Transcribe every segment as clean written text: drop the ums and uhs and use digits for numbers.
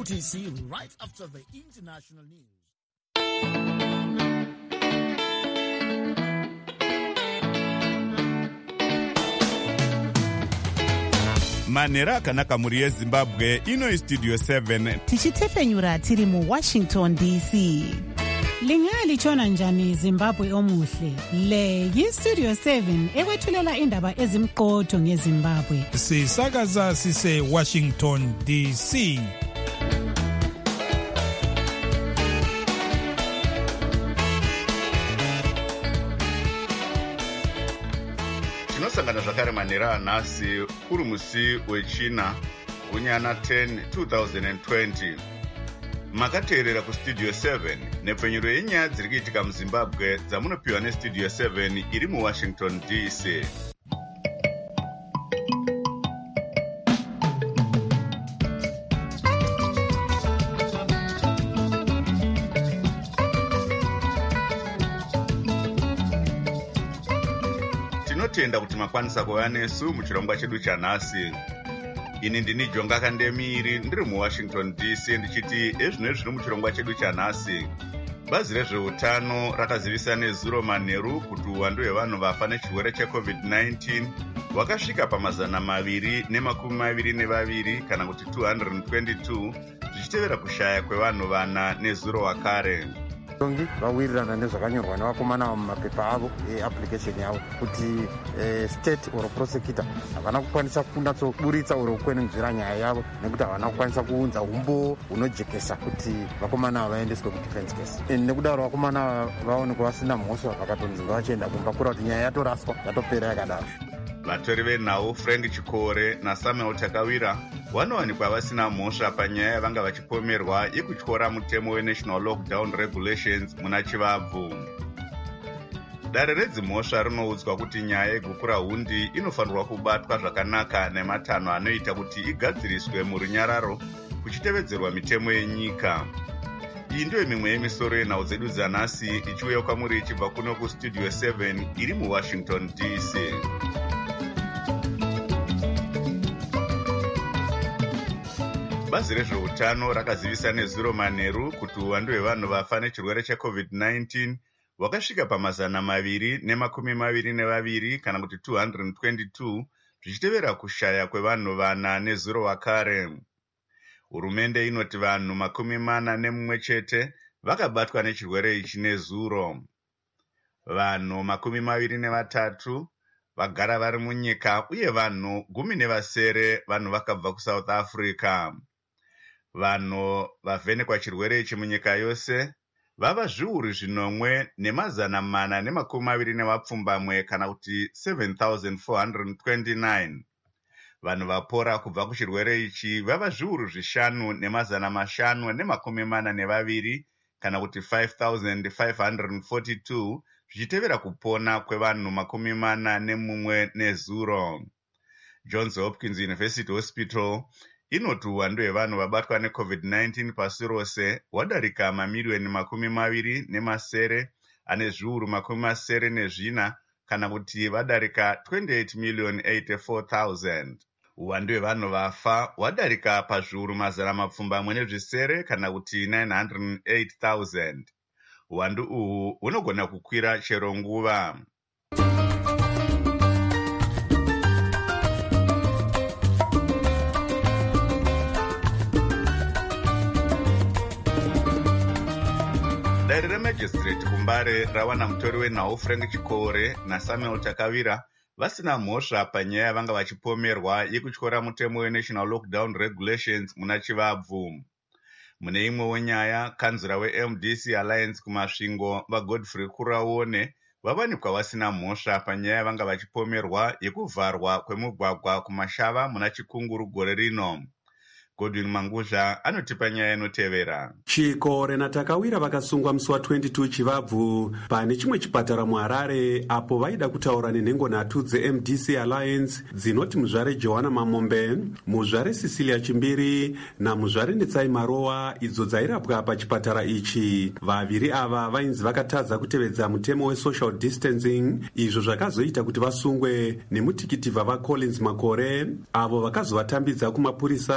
UTC right after the international news. Manera akanaka muri yeZimbabwe ino Studio 7 tichitefenyura tiri mu Washington DC. Lingalitshona njani Zimbabwe omuhle? Le yi-Studio 7 ekwethulela indaba ezimqotho ngeZimbabwe. Sisakaza sise Washington DC. Tinosangana zvakare manera anhasi uri musi wechina kunyana 10 2020. Makateerera kuStudio 7 nepfenyuro yenyaya dziri kuitika muZimbabwe dzamunopiwa neStudio 7 iri muWashington DC. Tinotenda kuti makwanisa kuva nesu muchirongwa chedu chanhasi. Ini ndini Jonga Kandemiri ndiri muWashington DC ndichiti ezvino zviri muchirongwa chedu chanhasi. Bazi rezveutano rakazivisa nezuro manheru kuti uwandu hwevanhu vafa nechirwere cheCovid-19 wakasvika pamazana 222 kana kuti 222 zvichitevera kushaya kwevanhu vana nezuro wakare. Tongi vawirirana nezvakanyorwa nevakomana mumapepa avo application yavo kuti state or prosecutor havana kukwanisa kunatsoburitsa uro kwenenzvira nyaya yavo nekuti havana kukwanisa kuunza umbo hunojekesa kuti vakomana ava vaendeswe kudefense case. Nekudaro vakomana vaonekwa vasina mhosva vakatonzi vachienda kumba kura kuti nyaya yatoraswa yatopera yakadaro. Vatori venhau Frank Chikore naSamuel Takawira vanowanikwa vasina mhosva panyaya yavanga vachipomerwa yekutyora mutemo weNational Lockdown Regulations muna Chivabvu. Dare redzimhosva rinoudzwa kuti nyaya yegukura hundi inofanirwa kubatwa zvakanaka nematanho anoita kuti igadziriswe murunyararo kuchitevedzerwa mitemo yenyika. Iyi ndiyo mimwe yemisoro yenhau dzedu dzanhasi ichiuya kwamuri ichibva kuno kuStudio 7 iri muWashington DC. Bazi rezveutano rakazivisa nezuro manheru kuti uwandu hwevanhu vafa nechirwere cheCovid-19 wakasvika pamazana 222 kana kuti 222 zvichitevera kushaya kwevanhu vana nezuro wakare. Hurumende inoti vanhu 41 chete vakabatwa nechirwere ichi nezuro. Vanhu 23 vagara vari munyika uye vanhu 17 vanhu vakabva kuSouth Africa. Vanhu vavhenekwa chirwere ichi munyika yose vava zviuru 4,420 kana kuti 7,429. Vanhu vapora kubva kuchirwere ichi vava zviuru 5,542 kana kuti 5,542 zvichitevera kupona kwevanhu 41 nezuro. Johns Hopkins University Hospital inoti uwandu hwevanhu vabatwa neCovid-19 pasi rose wadarika mamiliyoni 20 ane zviuru 74 kana kuti vadarika 28,084,000. Uwandu hwevanhu vafa wadarika pazviuru 400 kana kuti 908,000. Uwandu uhu hunogona kukwira chero nguva. Dare remajistrate kuMbare rawana mutori wenhau Frank Chikore naSamuel Takawira vasina mhosva panyaya yavanga vachipomerwa yekutyora mutemo weNational Lockdown Regulations muna Chivabvu. Mune imwewo nyaya, kanzura weMDC Alliance kumasvingo vaGodfrey Kuraone vawanikwa vasina mhosva panyaya yavanga vachipomerwa yekuvharwa kwemugwagwa kumashava muna Chikunguru gore rino. Godwin Manguzha anotipa nyaya inotevera. Chikore naTakawira vakasungwa musi wa22 Chivabvu pane chimwe chipatara muHarare apo vaida kutaura nenhengo nhatu dzeMDC Alliance dzinoti muzvare Johanna Mamombe, muzvare Cecilia Chimbiri namuzvare Netsai Marowa idzo dzairapwa pachipatara ichi. Vaviri ava vainzi vakatadza kutevedza mutemo wesocial distancing, izvo zvakazoita kuti vasungwe nemutikiti vava Collins Makore avo vakazovatambidza kumapurisa ekuward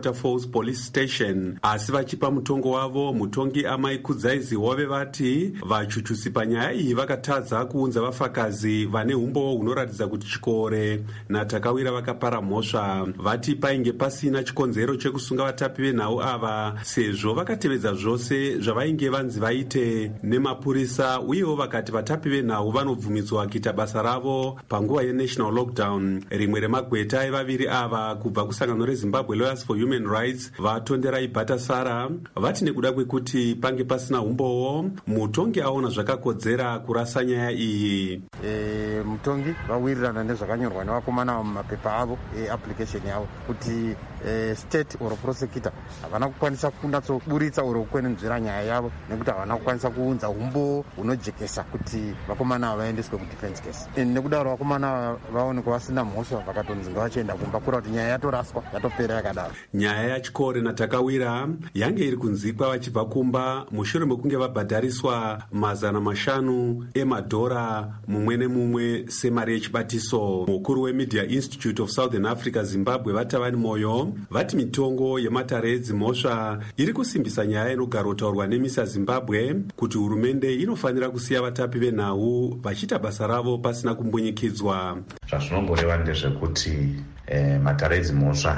Waterfalls Police Station. Asi vachipa mutongo wavo, mutongi Amai Kudzai Zihove vati vachuchusi panyaya iyi vakatadza kuunza vafakazi vane umbo hunoratidza kuti chikore naTakawira vakapara mhosva. Vati painge pasina chikonzero chekusunga vatapi venhau ava sezvo vakatevedza zvose zvavainge vanzi vaite nemapurisa, uyewo vakati vatapi venhau vanobvumidzwa kuita basa ravo panguva yenational lockdown. Rimwe remagweta evaviri ava kubva kusangano reZimbabwe Lawyers for Human Rights vatonderai Bhatasara vati nekuda kwekuti pange pasina umbowo, mutongi aona zvakakodzera kurasa nyaya iyi. Mutongi vawirirana nezvakanyorwa nevakomana mumapepa avo application yavo kuti state or prosecutor havana kukwanisa kunyatsoburitsa uri kukwenenzvera nyaya yavo nekuti havana kukwanisa kuunza umbo hunojekesa kuti vakomana ava vaendeswe kudefense case. Nekudaro vakomana vaonekwa vasina mhosva vakatonzi ngavachienda kumba kura kuti nyaya yatoraswa yatopera yakadaro. Nyaya yachikore naTakawira yange iri kunzikwa vachibva kumba mushure mekunge vabhadhariswa $500 emadhora mumwe nemumwe semari yechibatiso. Mukuru weMedia Institute of Southern Africa Zimbabwe Vatavani Moyo vati mitongo yematare edzimhosva iri kusimbisa nyaya inogara taurwa nemisa Zimbabwe kuti hurumende inofanira kusiya vatapi venhau vachiita basa ravo pasina kumbunyikidzwa. Zvazvinomboreva ndezvekuti matare edzimhosva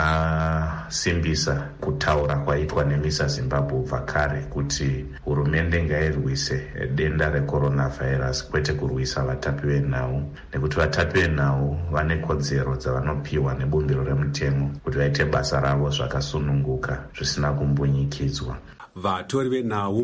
asimbisa kutaura kwaitwa nemisa Zimbabwe ubva kare kuti hurumende ngairwise denda recoronavirus kwete kurwisa vatapi venhau, nekuti vatapi venhau vane kodzero dzavanopiwa nebumbiro remutemo kuti vaite basa ravo zvakasununguka zvisina kumbunyikidzwa. Vatori venhau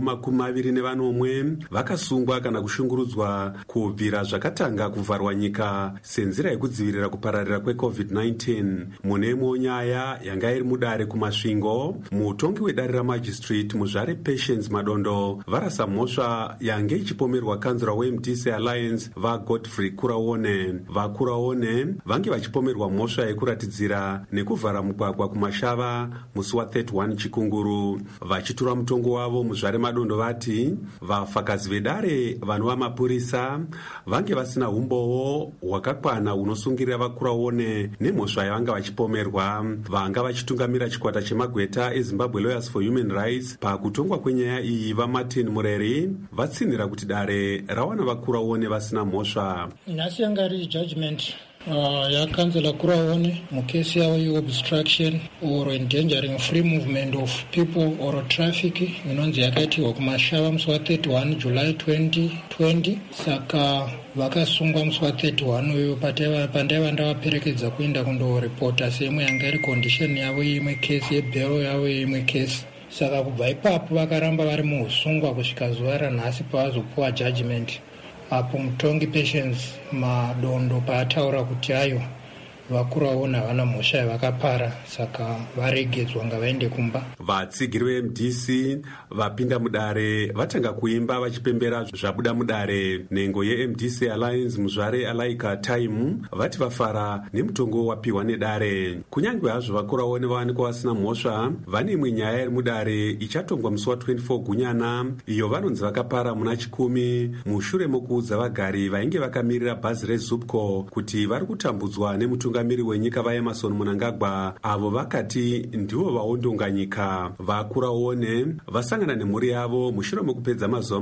21 vakasungwa kana kushungurudzwa kubvira zvakatanga kuvharwa nyika senzira yekudzivirira kupararira kweCovid-19. Munemwewo nyaya yanga iri mudare kumasvingo, mutongi wedare ramajistrate Muzvare Patience Madondo varasa mhosva yange ichipomerwa kanzura weMDC Alliance vaGodfrey Kuraone. VaKuraone vange vachipomerwa mhosva yekuratidzira nekuvhara mugwagwa kumashava musi wa31 Chikunguru. Vachitura mutongo wavo Muzvare Madondo vati vafakazi vedare vanova mapurisa vange vasina umbowo hwakakwana hunosungirira vaKuraone nemhosva yavanga vachipomerwa. Vanga vachitungamira chikwata chemagweta eZimbabwe Lawyers for Human Rights pakutongwa kwenyaya iyi vaMartin Mureri vatsinhira kuti dare rawana vaKuraone vasina mhosva. Nhasi yanga iri judgment yakanzela Kuraone mukesi yavo yeobstruction or endangering free movement of people or traffic inonzi yakaitirwa kumashava musi wa31 July 2020. Saka vakasungwa musi wa31 uyo pandaiva ndavaperekedza kuenda kundoripota seimwe yanga iri condition yavo yeimwe kesi yebhero yavo yeimwe kesi. Saka kubva ipapo vakaramba vari muusungwa kusvika zuva ranhasi pavazopuwa judgment. Apo mutongi Patience Madondo paataura kuti ayo vaKuraone havana mhosva yavakapara, saka varegedzwa ngavaende kumba. Vatsigiri veMDC vapinda mudare vatanga kuimba vachipembera zvabuda mudare. Nhengo yeMDC Alliance Muzvare Alaika Time vati vafara nemutongo wapiwa nedare. Kunyange hazvo vaKuraone vawanikwa vasina mhosva, vane imwe nyaya iri mudare ichatongwa musi wa24 Gunyana iyo vanonzi vakapara muna 10 mushure mokuudza vagari vainge vakamirira bhazi reZupco kuti vari kutambudzwa nemutungamiri wenyika vaEmerson Mnangagwa, avo vakati ndivo vaondonga nyika. VaKuraone vasangana nemhuri yavo mushure mokupedza mazuva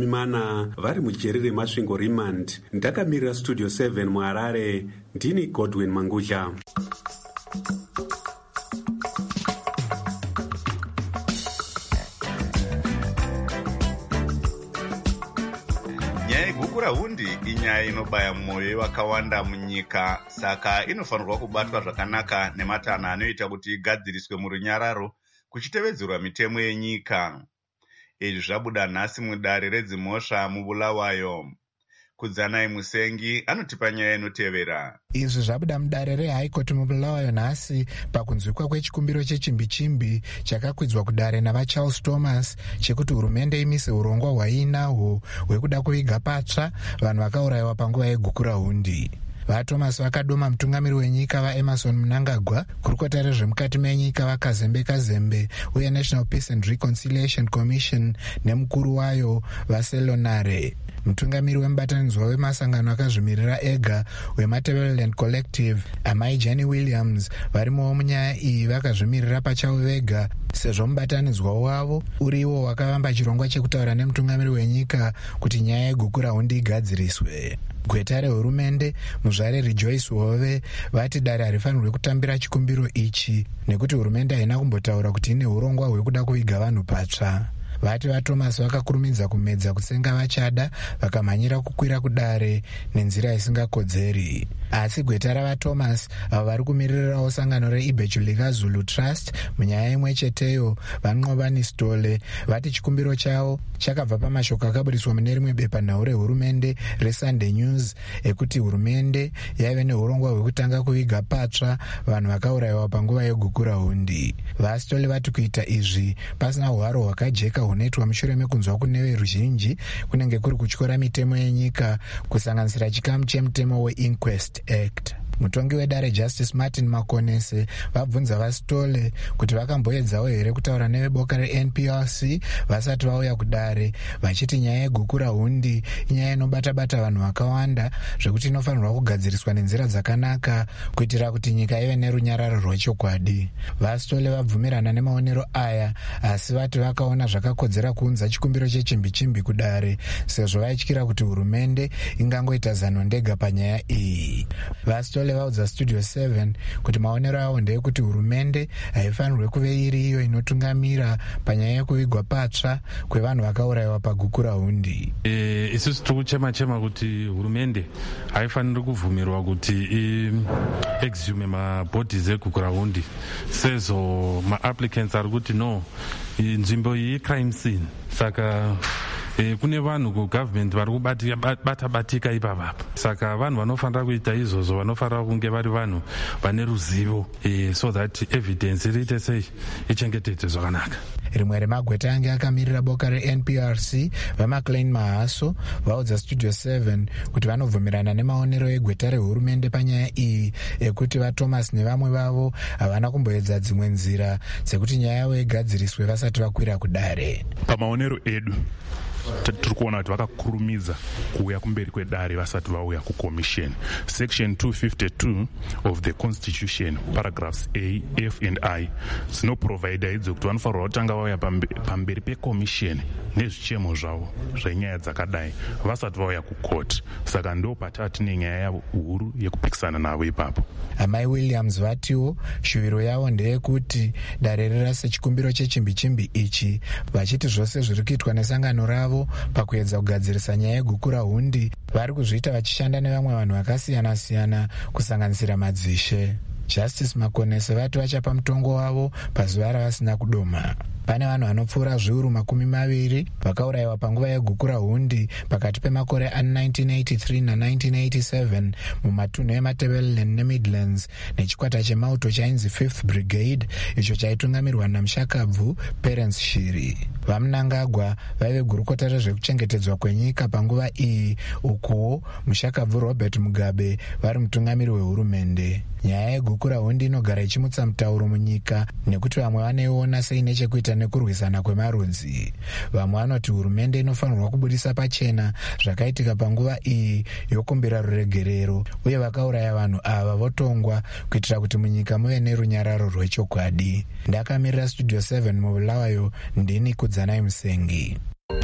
40 vari mujeri remasvingo remand. Ndakamirira Studio 7 muHarare, ndini Godwin Mangudla. Nyaya yegukura hundi inyaya inobaya mwoyo wakawanda munyika, saka inofanirwa kubatwa zvakanaka nematana anoita kuti igadziriswe murunyararo kuchitevedzerwa mitemo yenyika. Izvi zvabuda nhasi mudare redzimhosva muBulawayo. Kudzanai Musengi anotipa nyaya inotevera. Izvi zvabuda mudare reHigh Court muBulawayo nhasi pakunzwikwa kwechikumbiro chechimbi-chimbi chakakwidzwa kudare navaCharles Thomas chekuti hurumende imise urongwa hwainahwo hwekuda kuviga patsva vanhu vakaurayiwa panguva yegukura hundi. vaThomas vakadoma mutungamiri wenyika vaEmerson Mnangagwa, kurukota rezvemukati menyika vaKazembe Kazembe uye National Peace and Reconciliation Commission nemukuru wayo vaSelonare. Mutungamiri wemubatanidzwa wemasangano akazvimirira ega weMatabeleland Collective, amai Jenny Williams, varimowo munyaya iyi vakazvimirira pachavo vega sezvo mubatanidzwa wavo uriwo wakavamba chirongwa chekutaura nemutungamiri wenyika kuti nyaya yegukurahundi igadziriswe. Gweta rehurumende muzvare Rejoice Hove vati dare harifanirwe kutambira chikumbiro ichi nekuti hurumende haina kumbotaura kuti ine urongwa hwekuda kuviga vanhu patsva. Vati vaThomas vakakurumidza kumedza kutsenga vachada vakamhanyira kukwira kudare nenzira isingakodzeri. Asi gweta ravaThomas avo vari kumiririrawo sangano reIbhechulika Zulu Trust munyaya imwe cheteyo, vaNqobani Stole, vati chikumbiro chavo chakabva pamashoko akaburiswa mune rimwe bepanhau rehurumende reSunday News ekuti hurumende yaive neurongwa hwekutanga kuviga patsva vanhu vakaurayiwa panguva yegukurahundi. VaStole vati kuita izvi pasina hwaro hwakajeka hunoitwa mushure mekunzwa kune veruzhinji kunenge kuri kutyora mitemo yenyika kusanganisira chikamu chemutemo weInquest Act. Mutongi wedare Justice Martin Makonese vabvunza vaStole kuti vakamboedzawo here kutaura neveboka reNPRC vasati vauya kudare, vachiti nyaya yegukurahundi inyaya inobata-bata vanhu vakawanda zvekuti inofanirwa kugadziriswa nenzira dzakanaka kuitira kuti nyika ive nerunyararo rwechokwadi. VaStole vabvumirana nemaonero aya, asi vati vakaona zvakakodzera kuunza chikumbiro chechimbi-chimbi kudare sezvo vaityira kuti hurumende ingangoita zano ndega panyaya iyi. VaStole vaudza Studio 7 kuti maonero avo ndeyekuti hurumende haifanirwe kuve iri iyo inotungamira panyaya yekuvigwa patsva kwevanhu vakaurayiwa pagukurahundi. Isusu tiri kuchema kuti hurumende haifaniri kubvumirwa kuti exhume mabhodhis egukurahundi sezvo maapplicants ari kuti no, nzvimbo iyi icrime scene, saka kune vanhu kugovernment vari kubata-batika ipapapa. Saka vanhu vanofanira kuita izvozvo vanofanira kunge vari vanhu vane ruzivo so that evidence iriite sei ichengetedzwe zvakanaka. Rimwe remagweta ange akamirira boka reNPRC vaMcLean Mahaso vaudza Studio 7 kuti vanobvumirana nemaonero egweta rehurumende panyaya iyi ekuti vaThomas nevamwe vavo havana kumboedza dzimwe nzira dzekuti nyaya yavo igadziriswe vasati vakwira kudare. Pamaonero edu tiri kuona kuti vakakurumidza kuuya kumberi kwedare vasati vauya kucommission. Section 252 of the Constitution, paragraphs A, F and I dzinoprovida idzo kuti vanofanirwa kutanga vauya pamberi pecommission nezvichemo zvavo zvenyaya dzakadai vasati vauya kucourt. Saka ndo patati nenyaya yavo huru yekupikisana navo ipapo. Amai Williams vatiwo shuviro yavo ndeyekuti dare rirase chikumbiro chechimbi-chimbi ichi, vachiti zvose zviri kuitwa nesangano ravo pakuedza kugadzirisa nyaya yegukurahundi vari kuzviita vachishanda nevamwe vanhu vakasiyana-siyana kusanganisira madzishe. Justice Makonese vati vachapa mutongo wavo pazuva ravasina kudoma. Pane vanhu vanopfuura zviuru 20 vakaurayiwa panguva yegukurahundi pakati pemakore a1983 na1987 mumatunhu eMatabeleland neMidlands nechikwata chemauto chainzi 5th Brigade icho chaitungamirwa naMushakabvu Perence Shiri. VaMnangagwa vaive gurukota rezvekuchengetedzwa kwenyika panguva iyi, ukuwo Mushakabvu Robert Mugabe vari mutungamiri wehurumende. Nyaya yegukurahundi inogara ichimutsa mutauro munyika nekuti vamwe vaneiona seine chekuita nekurwisana kwemarudzi. Vamwe vanoti hurumende inofanirwa kubudisa pachena zvakaitika panguva iyi yokumbira ruregerero uye vakauraya vanhu ava votongwa kuitira kuti munyika muve nerunyararo rwechokwadi. Ndakamirira Studio 7 mubulawayo, ndini Kudzanai Musengi.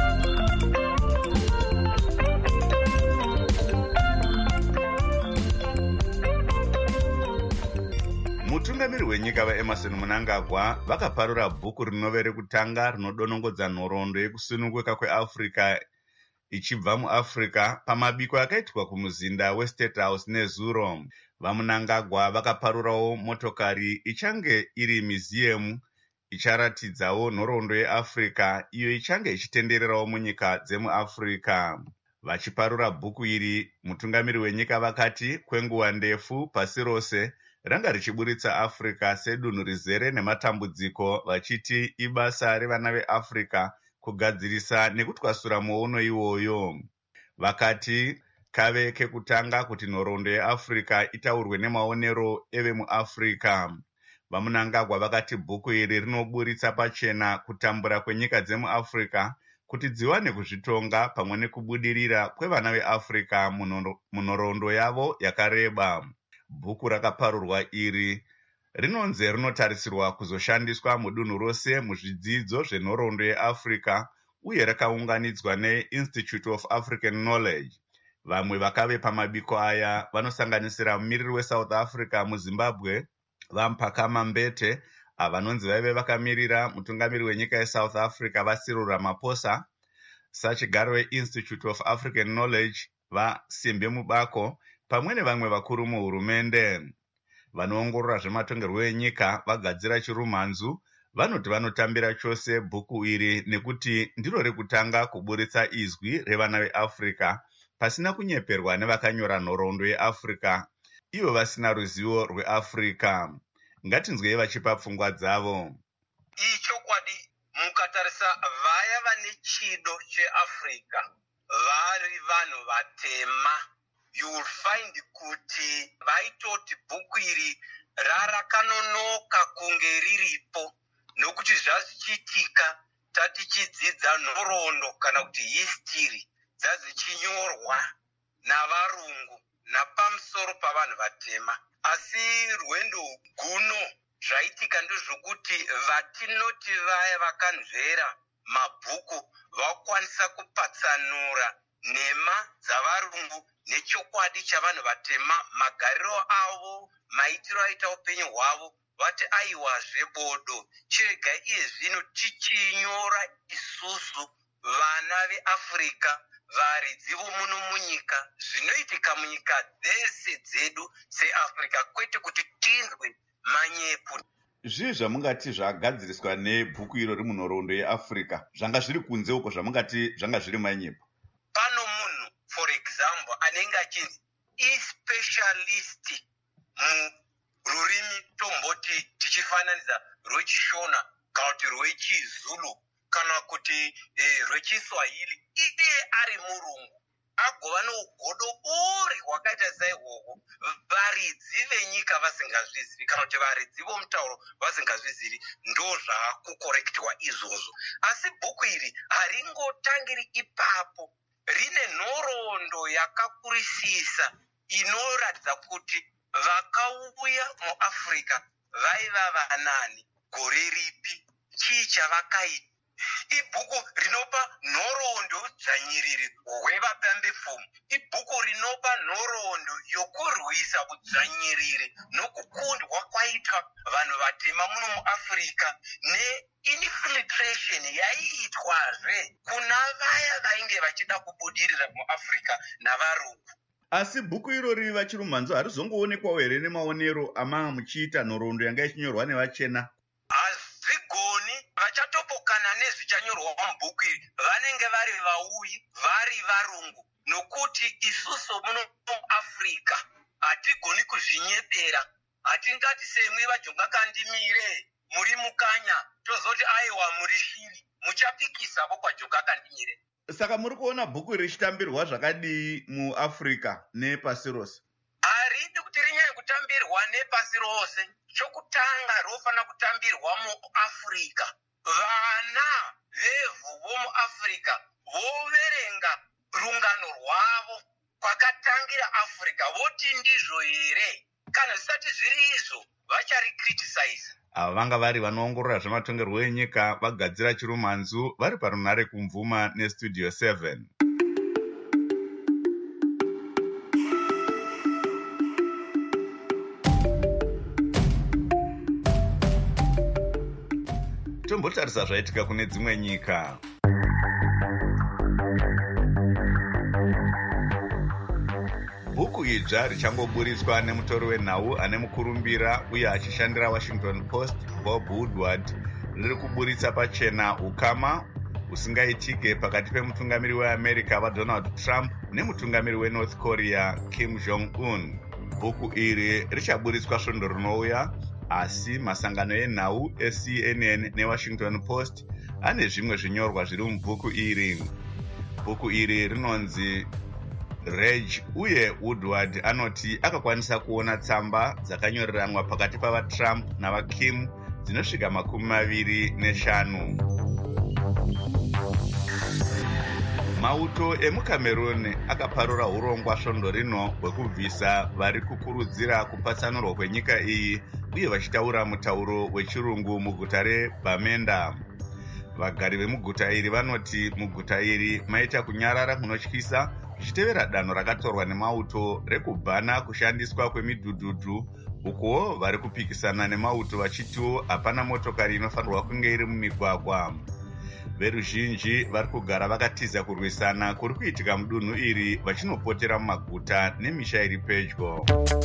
Mutungamiri wenyika vaEmerson Mnangagwa vakaparura bhuku rinove rekutanga rinodonongodza nhoroondo yekusununguka kweAfrica ichibva muAfrica pamabiko akaitwa kumuzinda weState House neZuro. VaMnangagwa vakaparurawo motokari ichange iri museum icharatidzawo nhoroondo yeAfrica iyo ichange ichitendererawo munyika dzemuAfrica. Vachiparura bhuku iri, mutungamiri wenyika vakati kwenguva ndefu pasi rose ranga richiburitsa Africa sedunhu rizere nematambudziko, vachiti ibasa revana veAfrica kugadzirisa nekutwasura muono iwoyo. Vakati kave kekutanga kuti nhoroondo yeafrica itaurwe nemaonero evemuafrica. Vamunangagwa vakati bhuku iri rinoburitsa pachena kutambura kwenyika dzemuafrica kuti dziwane kuzvitonga pamwe nekubudirira kwevana veafrica munhoroondo yavo yakareba. Bhuku rakaparurwa iri rinonzi rinotarisirwa kuzoshandiswa mudunhu rose muzvidzidzo zvenhoroondo yeafrica uye rakaunganidzwa neInstitute of African Knowledge. Vamwe vakave pamabiko aya vanosanganisira mumiriri weSouth Africa muZimbabwe vaMphakama Mbete, avanonzi vaive vakamirira mutungamiri wenyika yeSouth Africa vaCyril Ramaphosa, sachigaro weInstitute of African Knowledge vaSimbe Mubako, pamwe nevamwe vakuru muhurumende. Vanoongorora zvematongerwo enyika vagadzira chirumhanzu vanoti vanotambira chose bhuku iri nekuti ndiro rekutanga kuburitsa izwi revana veAfrica pasina kunyeperwa nevakanyora nhoroondo yeAfrica ivo vasina ruzivo rweAfrica. Ngatinzwei vachipa pfungwa dzavo. Ichokwadi mukatarisa vaya vane chido cheAfrica vari vanhu vatema, you will find kuti vaitoti bhuku iri rarakanonoka kunge riripo, nokuti zvazichiitika tatichidzidza nhoroondo kana kuti history dzazichinyorwa navarungu napamusoro pavanhu vatema. Asi rwendo guno zvaitika ndezvokuti vatinoti vaya vakanzvera mabhuku vakwanisa kupatsanura nhema dzavarungu nechokwadi chavanhu vatema, magariro avo, maitiro aita upenyu hwavo, vati aiwa zvebodo chirega iye zvino tichinyora isusu vana veAfrica varidzi vomuno munyika zvinoitika munyika dzese dzedu seAfrica, kwete kuti tinzwe manyepo. Zvii zvamungati zvagadziriswa nebhuku iro rimunhoroondo yeAfrica zvanga zviri kunze uko zvamungati zvanga zviri manyepo? Pano munhu for example anenge achinzi ispecialist mururimi tomboti tichifananidza rwechishona kana kuti rwechizulu kana kuti rwechiswahili, iye ari murungu agova nougodobori hwakaita saihwohwo, varidzi venyika vasingazvizivi kana kuti varidzi vomutauro vasingazvizivi, ndo zvaakukorektwa izvozvo. Asi bhuku iri haringotangiri ipapo, rine nhoroondo yakakurisisa inoratidza kuti vakauya muAfrica vaiva vanani, gore ripi, chii chavakaita. Ibhuku rinopa nhoroondo dzvanyiriri hwevapambepfumo, ibhuku rinopa nhoroondo yokurwisa udzvanyiriri nokukundwa kwaitwa vanhu vatema muno muAfrica neinfiltration yaiitwazve kuna vaya vainge vachida kubudirira muAfrica navarungu. Asi bhuku irori vachirumhanzo harizongoonekwawo here nemaonero amanga muchiita nhoroondo yanga ichinyorwa nevachena? Hazvigoni, vachatopokana nezvichanyorwa mubhuku iri vanenge vari vauyi, vari varungu, nokuti isusu muno muAfrica hatigoni kuzvinyepera. Hatingati semwi vajonga kandimire muri mukanya tozoti aiwa muri shiri, muchapikisa vo kwajonga kandimire. Saka muri kuona bhuku richitambirwa zvakadii muAfrica nepasi rose? Haridi kuti rinyanye kutambirwa nepasi rose. Chokutanga rofanira kutambirwa muAfrica. Vana vevhu vomuAfrica voverenga rungano rwavo kwakatangira Africa voti ndizvo here? Kana zvisati zviri izvo vacharicriticize. Ava vanga vari vanoongorora zvematongerwo enyika vagadzira chirumhanzu vari parunhare kumvuma neStudio 7. Tombotarisa zvaitika kune dzimwe nyika. Bhuku idzva richangoburitswa nemutori wenhau ane mukurumbira uye achishandira Washington Post, Bob Woodward, riri kuburitsa pachena ukama husingaitike pakati pemutungamiri weAmerica vaDonald Trump nemutungamiri weNorth Korea Kim Jong-un. Bhuku iri richaburitswa svondo rinouya, asi masangano enhau eCNN neWashington Post ane zvimwe zvinyorwa zviri mubhuku iri. Bhuku iri rinonzi Reg uye Woodward anoti akakwanisa kuona tsamba dzakanyoreranwa pakati pavaTrump navaKim dzinosvika 25. Mauto emuCameroon akaparura urongwa svondo rino hwekubvisa vari kukurudzira kupatsanurwa kwenyika iyi uye vachitaura mutauro wechirungu muguta reBamenda. Vagari vemuguta iri vanoti muguta iri maita kunyarara kunotyisa zvichitevera danho rakatorwa nemauto rekubhana kushandiswa kwemidhudhudhu, uko vari kupikisana nemauto vachitiwo hapana motokari inofanirwa kunge iri mumigwagwa. Veruzhinji vari kugara vakatiza kurwisana kuri kuitika mudunhu iri vachinopotera mumaguta nemisha iri pedyo.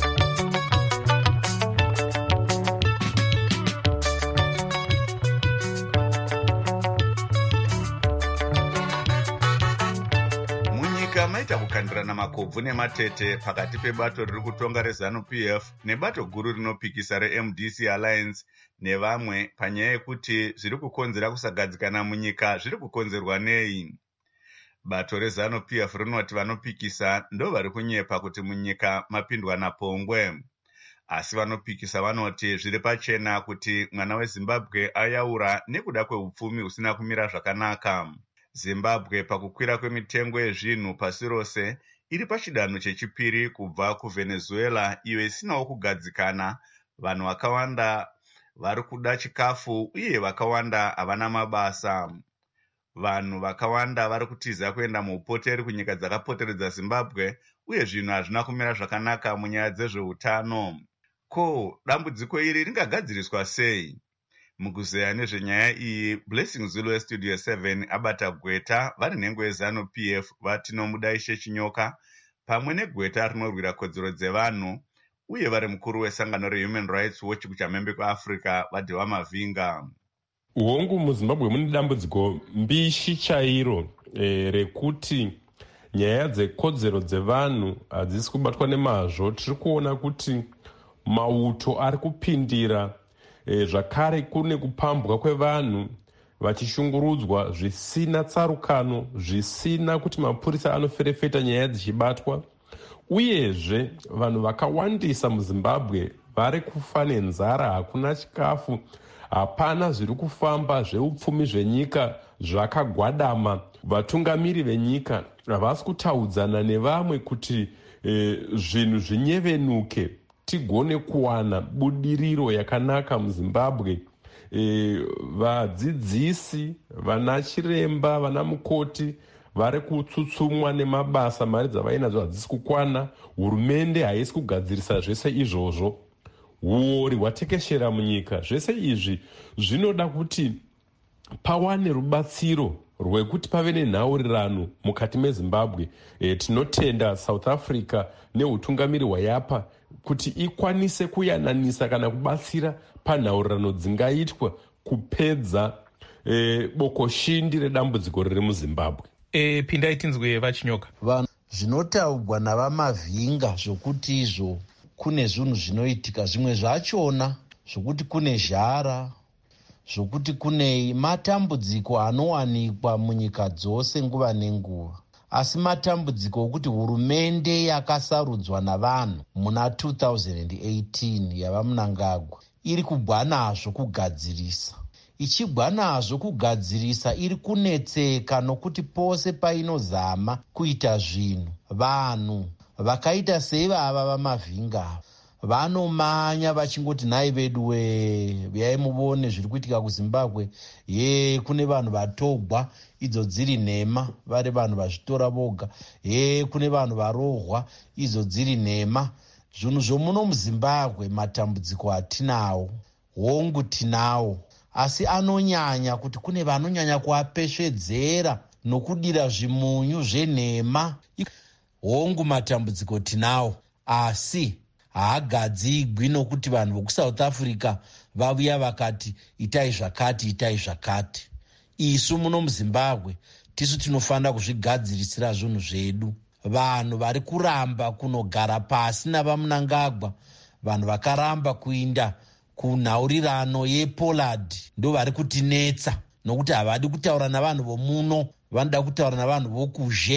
Munyika maita kukandirana makobvu nematete pakati pebato riri kutonga reZANU-PF nebato guru rinopikisa reMDC Alliance nevamwe panyaya yekuti zviri kukonzera kusagadzikana munyika zviri kukonzerwa nei. Bato reZANU-PF rinoti vanopikisa ndo vari kunyepa kuti munyika mapindwa napongwe, asi vanopikisa vanoti zviri pachena kuti mwana weZimbabwe ayaura nekuda kweupfumi husina kumira zvakanaka. Zimbabwe pakukwira kwemitengo yezvinhu pasi rose iri pachidanho chechipiri kubva kuVenezuela iyo isinawo kugadzikana. Vanhu vakawanda vari kuda chikafu uye vakawanda havana mabasa. Vanhu vakawanda vari kutiza kuenda muupoteri kunyika dzakapoteredza Zimbabwe uye zvinhu hazvina kumira zvakanaka munyaya dzezveutano. Ko, dambudziko iri ringagadziriswa sei? Mukuzeya nezvenyaya iyi, Blessing Zulu weStudio 7 abata gweta vari nhengo yeZANU-PF vatinomuda Ishe Chinyoka pamwe negweta rinorwira kodzero dzevanhu uye vari mukuru wesangano reHuman Rights Watch kuchamhembe kwaAfrica vaDhewa Mavhinga. Hongu, muZimbabwe mune dambudziko mbishi chairo rekuti nyaya dzekodzero dzevanhu hadzisi kubatwa nemazvo. Tiri kuona kuti mauto ari kupindira, zvakare kune kupambwa kwevanhu vachishungurudzwa zvisina tsarukano, zvisina kuti mapurisa anoferefeta nyaya dzichibatwa. Uyezve vanhu vakawandisa muZimbabwe vari kufa nenzara, hakuna chikafu, hapana zviri kufamba zveupfumi zvenyika zvakagwadama. Vatungamiri venyika havasi kutaudzana nevamwe kuti zvinhu zvinyevenuke, tigone kuwana budiriro yakanaka muZimbabwe. Vadzidzisi, vana chiremba, vana mukoti vari kutsutsumwa nemabasa, mari dzavainadzo hadzisi kukwana. Hurumende haisi kugadzirisa zvese izvozvo. Uori hwatekeshera munyika. Zvese izvi zvinoda kuti pawane rubatsiro rwekuti pave nenhaurirano mukati meZimbabwe. Tinotenda South Africa neutungamiri hwayapa kuti ikwanise kuyananisa kana kubatsira panhaurirano dzingaitwa kupedza bokoshindi redambudziko riri muZimbabwe. Pindai tinzwe vaChinyoka. Vanhu zvinotaurwa navaMavhinga zvokuti izvo kune zvinhu zvinoitika, zvimwe zvachona zvokuti kune zhara, zvokuti kune matambudziko anowanikwa munyika dzose nguva nenguva, asi matambudziko okuti hurumende yakasarudzwa navanhu muna 2018 yava Mnangagwa iri kubva nazvo kugadzirisa. Ichibva nazvo kugadzirisa iri kunetseka nokuti pose painozama kuita zvinhu, vanhu vakaita seivava vaMavhinga vanomanya vachingoti nhai vedu uyai muone zviri kuitika kuZimbabwe. Kune vanhu vatogwa idzo dziri nhema, vari vanhu vazvitora voga. Kune vanhu varohwa idzo dziri nhema. Zvinhu zvomuno muZimbabwe matambudziko atinawo, hongu tinawo, asi anonyanya kuti kune vanonyanya kuapesvedzera nokudira zvimunyu zvenhema. Hongu matambudziko tinawo, asi haagadzigwi nokuti vanhu vokuSouth Africa vauya vakati itai zvakati itai zvakati. Isu muno muZimbabwe tisu tinofanira kuzvigadzirisira zvinhu zvedu. Vanhu vari kuramba kunogara pasi navaMnangagwa, vanhu vakaramba kuinda kunhaurirano yePollard ndo vari kutinetsa nokuti havadi kutaura navanhu vomuno, vanoda kutaura navanhu vokuzhe.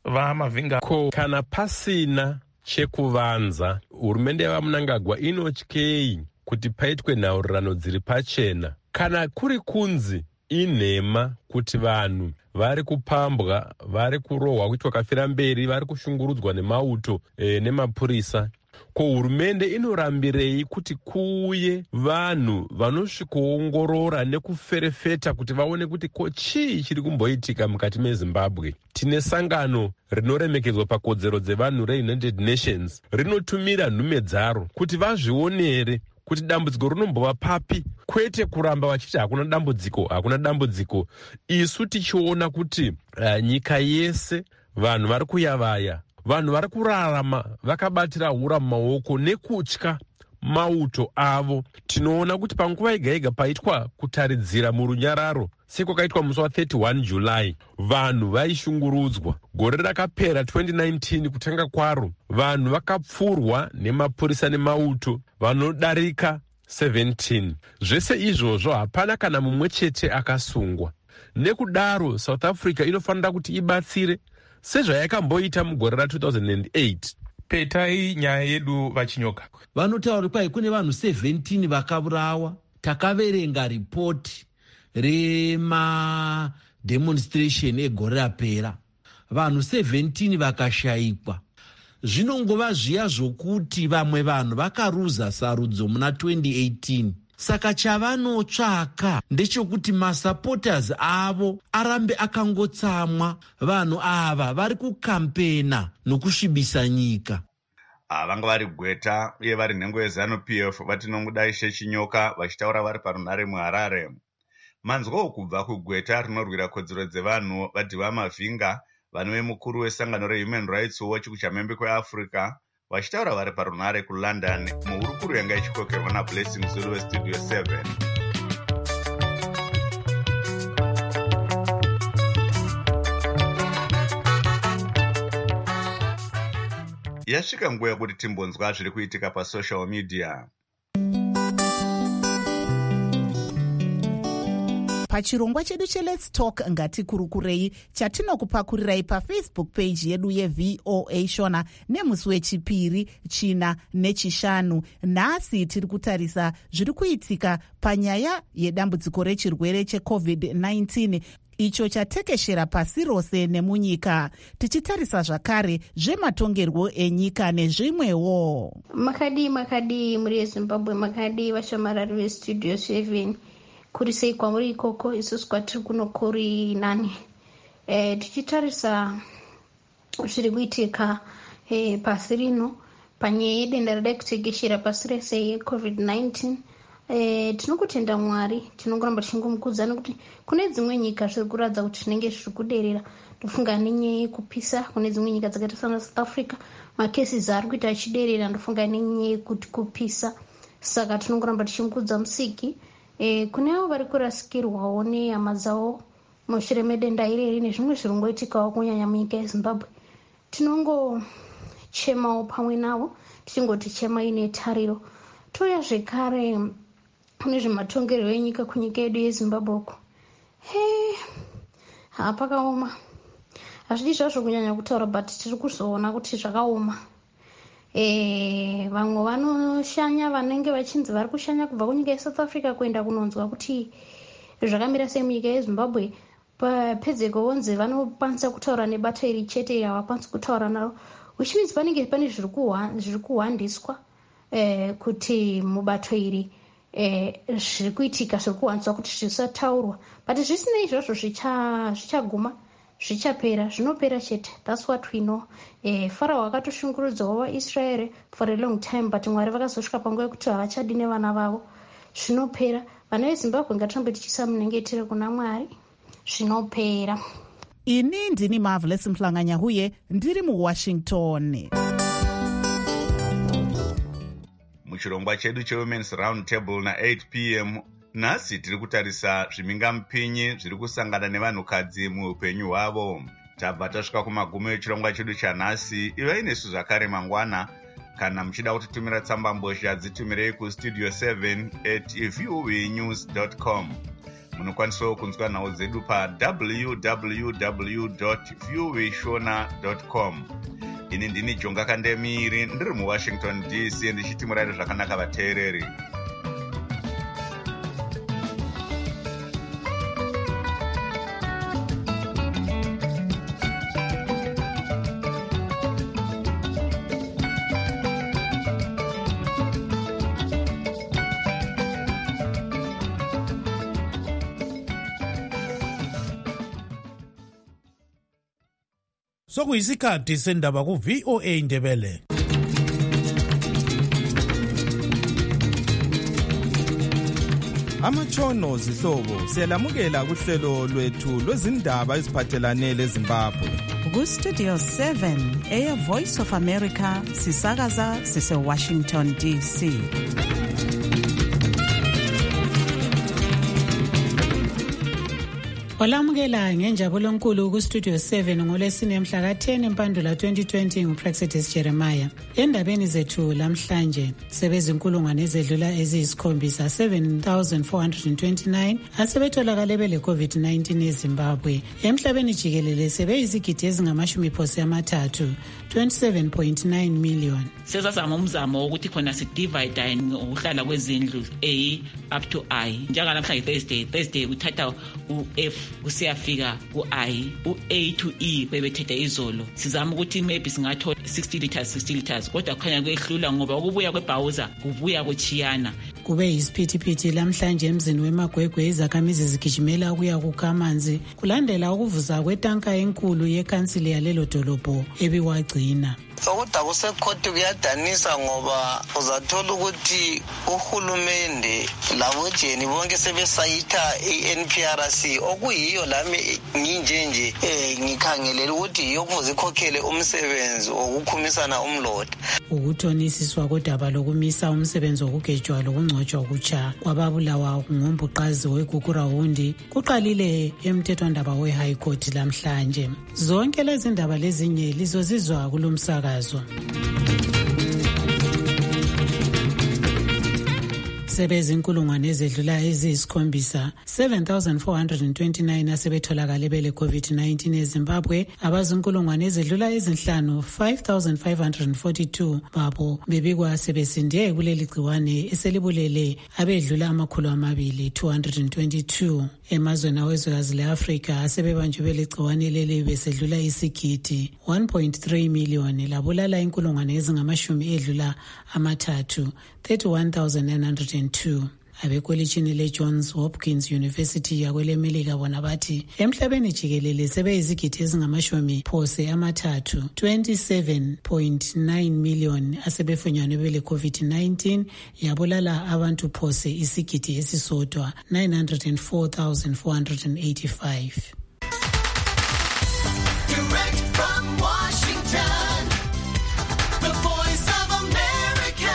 vamavhinga. Kana pasina chekuvanza, hurumende yavaMnangagwa inotyei kuti paitwe nhaurirano dziri pachena? Kana kuri kunzi inhema kuti vanhu vari kupambwa, vari kurohwa, kuti vakafira mberi, vari kushungurudzwa nemauto nemapurisa, ko hurumende inorambirei kuti kuuye vanhu vanosvikoongorora nekuferefeta kuti vaone kuti ko chii chiri kumboitika mukati meZimbabwe? Tine sangano rinoremekedzwa pakodzero dzevanhu reUnited Nations rinotumira nhume dzaro kuti vazvionere kuti dambudziko rinombova papi, kwete kuramba vachiti hakuna dambudziko. Isu tichiona kuti nyika yese vanhu vari kuyavaya, vanhu vari kurarama vakabatira hura mumaoko nekutya mauto avo. Tinoona kuti panguva yega yega paitwa kutaridzira murunyararo sekwakaitwa musi wa31 July, vanhu vaishungurudzwa. Gore rakapera 2019 kutanga kwaro, vanhu vakapfurwa nemapurisa nemauto vanodarika 17. Zvese izvozvo hapana kana mumwe chete akasungwa. Nekudaro South Africa inofanira kuti ibatsire sezvayakamboita mugore ra2008. Petai nyaya yedu vachinyoka. Vanotaura kuti kune vanhu 17 vakaurawa. Takaverenga ripoti rema-demonstration egore rapera. Vanhu 17 vakashayikwa. Zvinongova zviya zvokuti vamwe vanhu vakaruza sarudzo muna 2018. Saka chavanotsvaka ndechekuti masupporters avo arambe akangotsamwa. Vanhu ava vari kukampena nokusvibisa nyika. Vanga vari Gweta uye vari nhengo yeZANU-PF vatinongodaishe Chinyoka vachitaura vari parunhare muHarare. Manzwawo kubva kuGweta rinorwira kodzero dzevanhu vadhiva mavhinga, vanhu vemukuru wesangano reHuman Rights Watch kuchamhembe kweAfrica vachitaura vari parunhare kuLondon muhurukuru yanga ichikokerwa naBlessing Zulu weStudio 7. Yasvika nguva yekuti timbonzwa zviri kuitika pasocial media. Pachirongwa chedu cheLet's Talk ngatikurukurei chatinokupakurirai pafacebook page yedu yeVOA Shona nemusi wechipiri, china nechishanu. Nhasi tiri kutarisa zviri kuitika panyaya yedambudziko rechirwere cheCovid-19 icho chatekeshera pasi rose nemunyika, tichitarisa zvakare zvematongerwo enyika nezvimwewo. Makadi muri Zimbabwe, makadi vashamarari veStudio 7. Kuri sei kwamuri ikoko, isusu kwatiri kuno kuri nani. Tichitarisa zviri kuitika pasi rino panyaya yedenda rada kutekeshera pasi rese yeCovid-19. Tinokutenda Mwari, tinongoramba tichingomukudza nekuti kune dzimwe nyika zviri kuratidza kuti zvinenge zviri kuderera. Ndofunga nenyaya yekupisa, kune dzimwe nyika dzakaita sana South Africa makesi ari kuita achiderera, ndofunga nenyaya yekuti kupisa. Saka tinongoramba tichimukudza Musiki. Kune avo vari kurasikirwawo nehama dzavo mushure medenda ireri nezvimwe zviri kungoitikawo kunyanya munyika yeZimbabwe. Tinongochemawo pamwe navo, tichingoti chemai netariro. Touya zvekare kune zvematongerwo enyika kunyika yedu yeZimbabwe uko. Pakaoma. Hazvidi zvazvo kunyanya kutaura, but tiri kuzoona kuti zvakaoma. Vamwe vanoshanya, vanenge vachinzi vari kushanya kubva kunyika yeSouth Africa kuenda kunonzwa kuti zvakamira sei munyika yeZimbabwe. Pedzeko vonzi vanokwanisa kutaura nebato iri chete, havakwanisi kutaura naro, which means panenge pane zviri kuhandiswa kuti mubato iri zviri kuitika, zviri kuwaniswa kuti zvisataurwa. But zvisinei izvozvo zvichaguma, zvichapera, zvinopera chete. That's what we know. Farao akatoshungurudzawo vaIsraeri for a long time, but Mwari vakazosvika panguva yekuti havachadi nevana vavo. Zvinopera. Vana veZimbabwe ngatirambe tichisa munyengetero kuna Mwari. Zvinopera. Ini ndini Marvelous Mhlanganya huye ndiri muWashington. Muchirongwa chedu cheWomen's Round Table na8 p.m. nhasi tiri kutarisa zvimingamupinyi zviri kusangana nevanhukadzi muupenyu hwavo. Tabva tasvika kumagumo echirongwa chedu chanhasi. Ivai nesu zvakare mangwana. Kana muchida kutitumira tsamba mbozha dzitumirei kustudio7@voanews.com. Munokwanisa kunzwa nhau zedu pa www.viewishona.com. Ini ndini Jonga Kandemiri ndiri muWashington DC ndichiti murairo zvakanaka vateereri. Sokuyisikhathi sendaba ku-VOA Indebele. Amatshono zihlobo siyalamukela kuhlelo lwethu lwezindaba eziphathelane leZimbabwe. Ku-Studio 7 Air Voice of America sisakaza sise-Washington DC. Olamukela ngenjabulo enkulu ku-Studio 7 ngolesine mhla ka-10 Mpandula 2020 nguPraxedis Jeremiah. Endabeni zethu lamhlanje sebezinkulungwane ezedlula eziyisikhombisa 7,429 asebetholakale bele COVID-19 eZimbabwe. Emhlabeni jikelele sebeyizigidi ezingama-30 27.9 million. Sesazama umzamo ukuthi khona sidivide ngokuhlala kwezindlu A up to I. Njengalamhlanje Thursday kuthatha u-F kusiyafika ku-I, u-A to E bebethethe izolo. Sizama ukuthi maybe singathola 60 liters kodwa kukhanya kwehlula ngoba ukubuya kwebhawuza kubuya kuchiyana. Kube yisiphithiphithi lamhlanje emzini weMagwegwe izakhamizi zigijimela ukuya kukha amanzi kulandela ukuvuza kwetanka enkulu yekhansili yalelo dolobho ebiwagcina. Okuda kusekhoti kuyadanisa ngoba uzathola ukuthi uhulumende labojeni bonke sebesayitha i-NPRC okuyiyo lami nginjenje ngikhangelela ukuthi yiyo kufuze ikhokhele umsebenzi wokukhumisana umlota. Ukuthonisiswa kodaba lokumisa umsebenzi wokugejwa lokungcotshwa kutsha kwababulawa ngombuqazi weGugurawundi kuqalile emthethwandaba we-High Court lamhlanje. Zonke lezi ndaba lezinye lizozizwa kulomsaka. Sebezinkulungwane ezedlula eziyisikhombisa 7,429 asebetholakale bele COVID-19 eZimbabwe. Abazinkulungwane ezedlula ezinhlanu 5,542 babo bebikwa sebesinde kuleli gciwane eselibulele abedlula 222. Emazweni awezwekazi le-Afrika asebebanjwe bele gciwane leli besedlula isigidi 1.3 million labulala inkulungwane ezingamashumi edlula 31,902. Abekolitshini le-Johns Hopkins University yakwelemelika bona bathi emhlabeni jikelele sebeyizigidi ezingamashumi phose 27.9 million asebefunyanwe bele COVID-19 yabulala abantu phose isigidi esisodwa 904,485. Direct from Washington, the voice of America,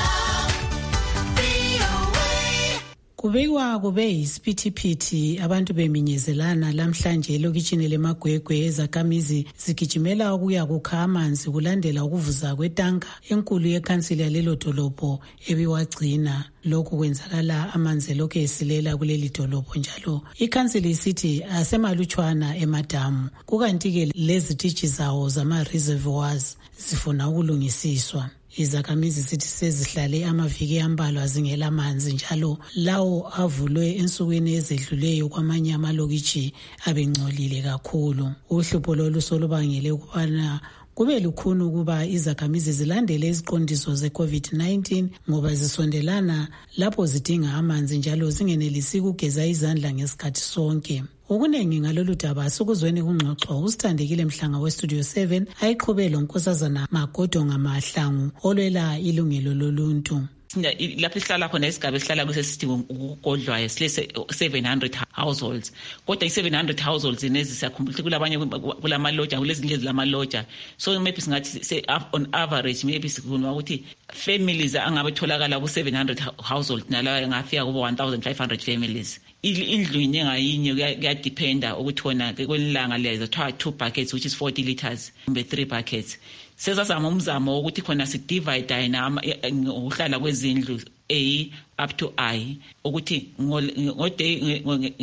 VOA. Kubekwa kube yisiphithiphithi abantu beminyezelana lamhlanje elokitshini leMagwegwe ezakhamizi zigijimela ukuya kukha amanzi kulandela ukuvuza kwetanka enkulu yekhansili yalelo dolobho ebiwagcina. Lokhu kwenzakala amanzi lokhu esilela kuleli dolobho njalo ikhansili isithi asemalutshwana emadamu kukanti-ke lezititshi zawo zama-reservoirs zifuna ukulungisiswa. Izakhamizi zithi sezihlale amaviki ambalwa zingela manzi njalo lawo avulwe ensukwini ezedluleyo kwamanye amalokitshi abengcolile kakhulu. Uhlupho lolu solubangele ukubana kube lukhuni ukuba izakhamizi zilandele iziqondiso ze-COVID-19 ngoba zisondelana lapho zidinga amanzi njalo zingenelisi ukugeza izandla ngesikhathi sonke. Okuningi ngalolu daba sikuzweni kungxoxo usithandekile Mhlanga we-Studio 7 ayiqhubela uNkosazana Magodo Ngamahlangu olwela ilungelo loluntu. Lapho sihlala khona isigaba esihlala kusesidingo ukugodlwayo sile 700 households kodwa i700 households nezisakhumbula kulabanye kulamaloja kulezinye ezilamaloja so maybe singathi on average maybe sikhuluma ukuthi families angabetholakala ku700 households nalayo ngafika kubo 1500 families. Indlu inye ngayinye kuyadependa ukuthi wona kwelilanga lezo 2 buckets which is 40 liters kumbe 3 buckets. Sesazama umzamo ukuthi khona sidivide ngokuhlala kwezindlu A up to I ukuthi ngoday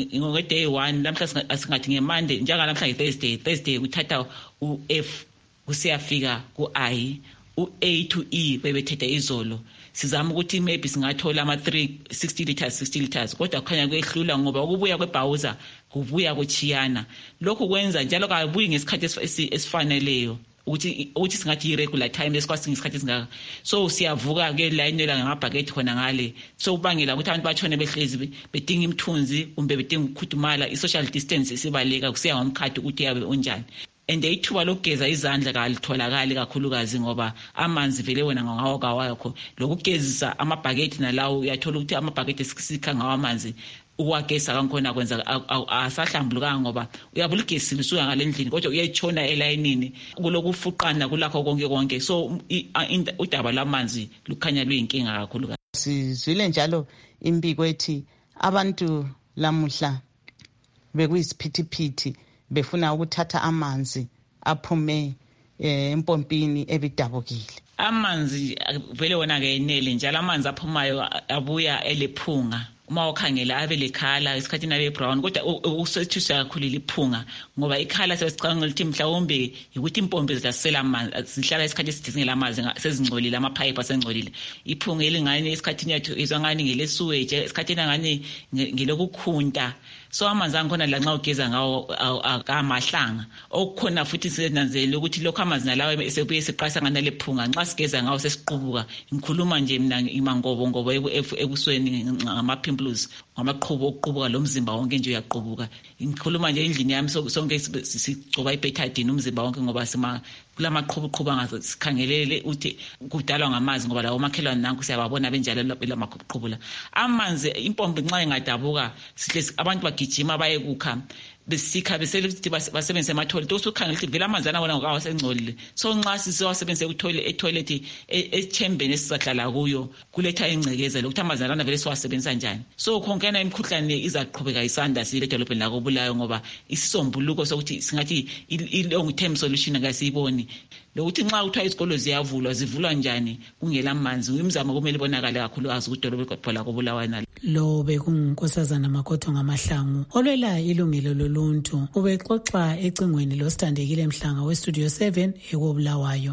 1 lamhla asingathi ngeMonday njengalamhla Thursday kuthatha uF kusiyafika ku-I u-A to E bebethethe izolo sizama ukuthi maybe singathola ama-60 liters kodwa kukhanya kwehlula ngoba ukubuya kwebhawuza kubuya kuchiyana lokhu kwenza njalo kabuyi ngesikhathi esifaneleyo ukuthi singathi irregular time lesikwazi ngesikhathi singaka so siyavuka ke layinela ngamabhaketi khona ngale so ubangela ukuthi abantu bachone behlezi bedinga imthunzi kumbe bedinga ukukhudumala i-social distance isibaleka kusiya ngomkhathi ukuthi yabe unjani and ithuba lokugeza izandla kalitholakali kakhulukazi ngoba amanzi vele wena ngawo kawakho lokugezisa amabhaketi nalawo uyathola ukuthi amabhaketi esikha ngawo amanzi ukwagesa kankhona kwenza asahlambulukanga ngoba uyabuligezisa usuka ngalendlini kodwa uyayitshona elayinini kulokufuqana kulakho konke so udaba lamanzi lukhanya luyinkinga kakhulu. Sizwile njalo imbiko ethi abantu lamuhla bekuyisiphithiphithi befuna ukuthatha amanzi aphume empompini ebidabukile. Amanzi vele wona ke enele njalo amanzi aphumayo abuya elephunga uma ukhangela abe lekhala esikhathini abe brown kodwa usethusa kakhulu liphunga ngoba ikhala sesicanga ukuthi mhlawumbe ukuthi impompi zidasela amanzi zihlala isikhathi esidingela amanzi sezingcolile amapipe asengcolile iphunga elingane esikhathini yethu izwangani ngelesuweje esikhathini ngani ngelokukhunta so amanzi angikhona la nxa ugeza ngawo akamahlanga okukhona futhi sinanzele ukuthi lokho amanzi nalawo esebuye siqasa ngana lephunga nxa sigeza ngawo sesiqubuka ngikhuluma nje mina imangobo ebusweni ngamapimples ngamaqhubu okuqubuka lomzimba wonke nje uyaqubuka ngikhuluma nje endlini yami sonke sigcoba ibetadine umzimba wonke ngoba kulamaqhubu angasikhangelele uthi kudalwa ngamazi ngoba lawo makhelwane nanku siyababona benjalo lamaqhubu la amanzi impompi nxa ingadabuka sihle abantu bagijima baye kukha besikha beselithi basebenzise amathoyilethi usukhangela ukuthi vele amanzi anabona ngawasengcolile so nxa sisewasebenzise etoilet echambeni esizahlala kuyo kuletha ingcekeza lokuthi amanzi alana vele siwasebenzisa njani so khonkena imikhuhlane izaqhubeka isanda siledolobheni lakobulayo ngoba isisombuluko sokuthi singathi i-long term solution akasiyiboni lokuthi nxa kuthiwa izikolo zivulwa njani kungela manzi imizamo kumele ibonakale kakhulukazi kudolobha lakobulawayo. Lo bekungunkosazana Makotho Ngamahlangu olwela ilungelo loluntu ubexoxa ecingweni losithandekile Mhlanga westudio 7 ekobulawayo.